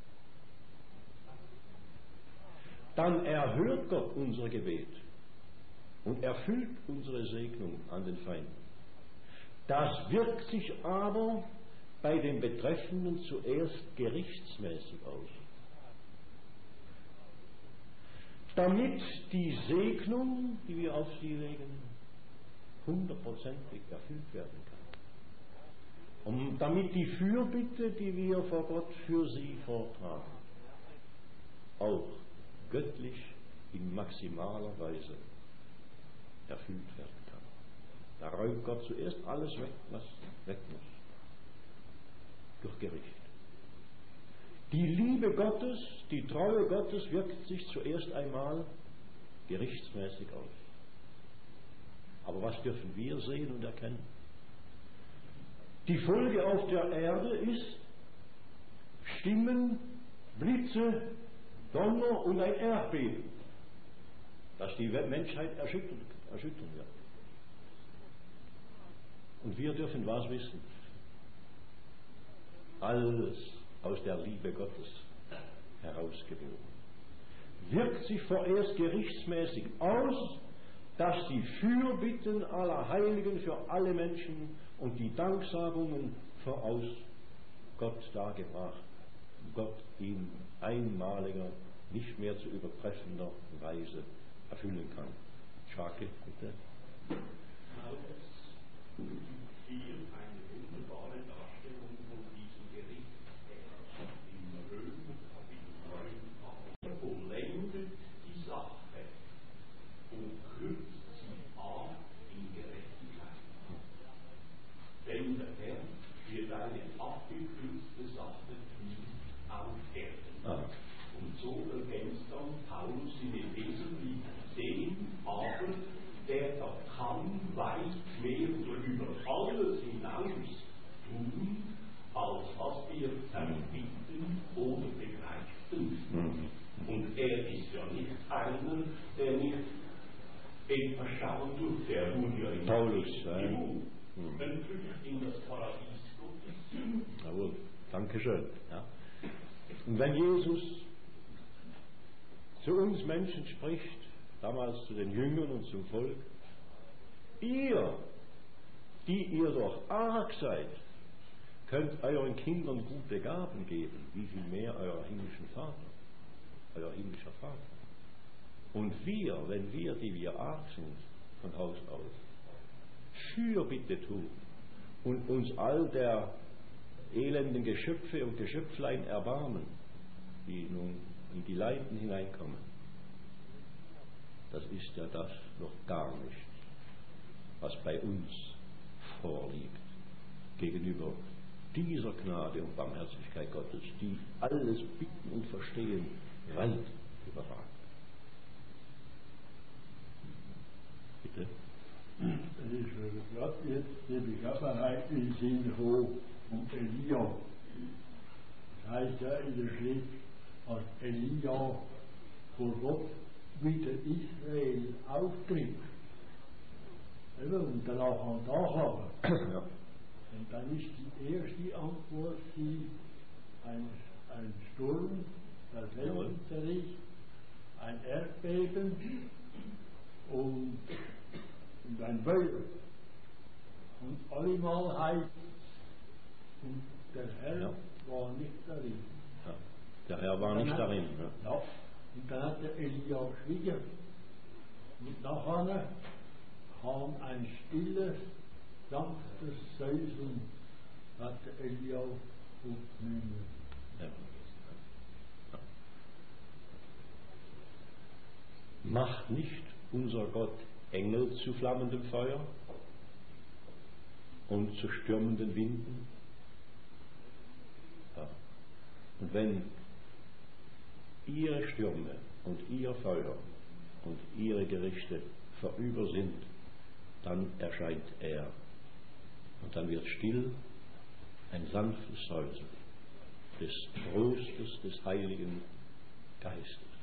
Dann erhört Gott unser Gebet und erfüllt unsere Segnung an den Feinden. Das wirkt sich aber bei den Betreffenden zuerst gerichtsmäßig aus, damit die Segnung, die wir auf sie legen, 100%ig erfüllt werden kann. Und damit die Fürbitte, die wir vor Gott für sie vortragen, auch göttlich in maximaler Weise erfüllt werden kann. Da räumt Gott zuerst alles weg, was weg muss. Durch Gericht. Die Liebe Gottes, die Treue Gottes wirkt sich zuerst einmal gerichtsmäßig aus. Aber was dürfen wir sehen und erkennen? Die Folge auf der Erde ist Stimmen, Blitze, Donner und ein Erdbeben, das die Menschheit erschüttern wird. Und wir dürfen was wissen? Alles aus der Liebe Gottes herausgeboren. Wirkt sich vorerst gerichtsmäßig aus, dass die Fürbitten aller Heiligen für alle Menschen und die Danksagungen voraus Gott dargebracht, Gott in einmaliger, nicht mehr zu übertreffender Weise erfüllen kann. Schake, bitte. Hier eine wunderbare Darstellung von diesem Gericht. Im Römer Kapitel 9 er vollendet die Sache und kürzt sie ab in Gerechtigkeit. Denn der Herr wird eine abgekürzte Sache tun auf Erden. Und so ergänzt dann Paulus in Epheserbrief 10, aber der kann weit mehr darüber alles hinaus tun, als was wir erbitten oder begreifen. Und er ist ja nicht einer, der nicht etwas schauen durfte. Er wurde ja in Paulus, in das Paradies Gottes. Jawohl, Dankeschön. Ja. Und wenn Jesus zu uns Menschen spricht, damals zu den Jüngern und zum Volk, ihr, die ihr doch arg seid, könnt euren Kindern gute Gaben geben, wie viel mehr euer himmlischer himmlischer Vater. Und wir, wenn wir, die wir arg sind, von Haus aus, Fürbitte tun und uns all der elenden Geschöpfe und Geschöpflein erbarmen, die nun in die Leiden hineinkommen, das ist ja das noch gar nicht, was bei uns vorliegt, gegenüber dieser Gnade und Barmherzigkeit Gottes, die alles Bitten und Verstehen weit überragt. Bitte? Das ist gerade jetzt die Begebenheit in Sinn von Elia. Das heißt ja in der Schrift, als Elia vor Gott wieder Israel auftritt. Und danach an Tag haben. Ja. Und dann ist die erste Antwort ein Sturm, der Felsen zerricht, ein Erdbeben und ein Feuer. Und allemal heißt und der Herr war nicht darin. Ja. Der Herr war nicht darin. Ja. Und dann hat der Elia geschwiegen. Und nachher kam ein stilles, sanftes Säuseln, hat der Elia aufgenommen. Ja. Macht nicht unser Gott Engel zu flammendem Feuer und zu stürmenden Winden? Ja. Und wenn ihre Stürme und ihr Feuer und ihre Gerichte vorüber sind, dann erscheint er. Und dann wird still ein sanftes Säuseln des Trostes des Heiligen Geistes.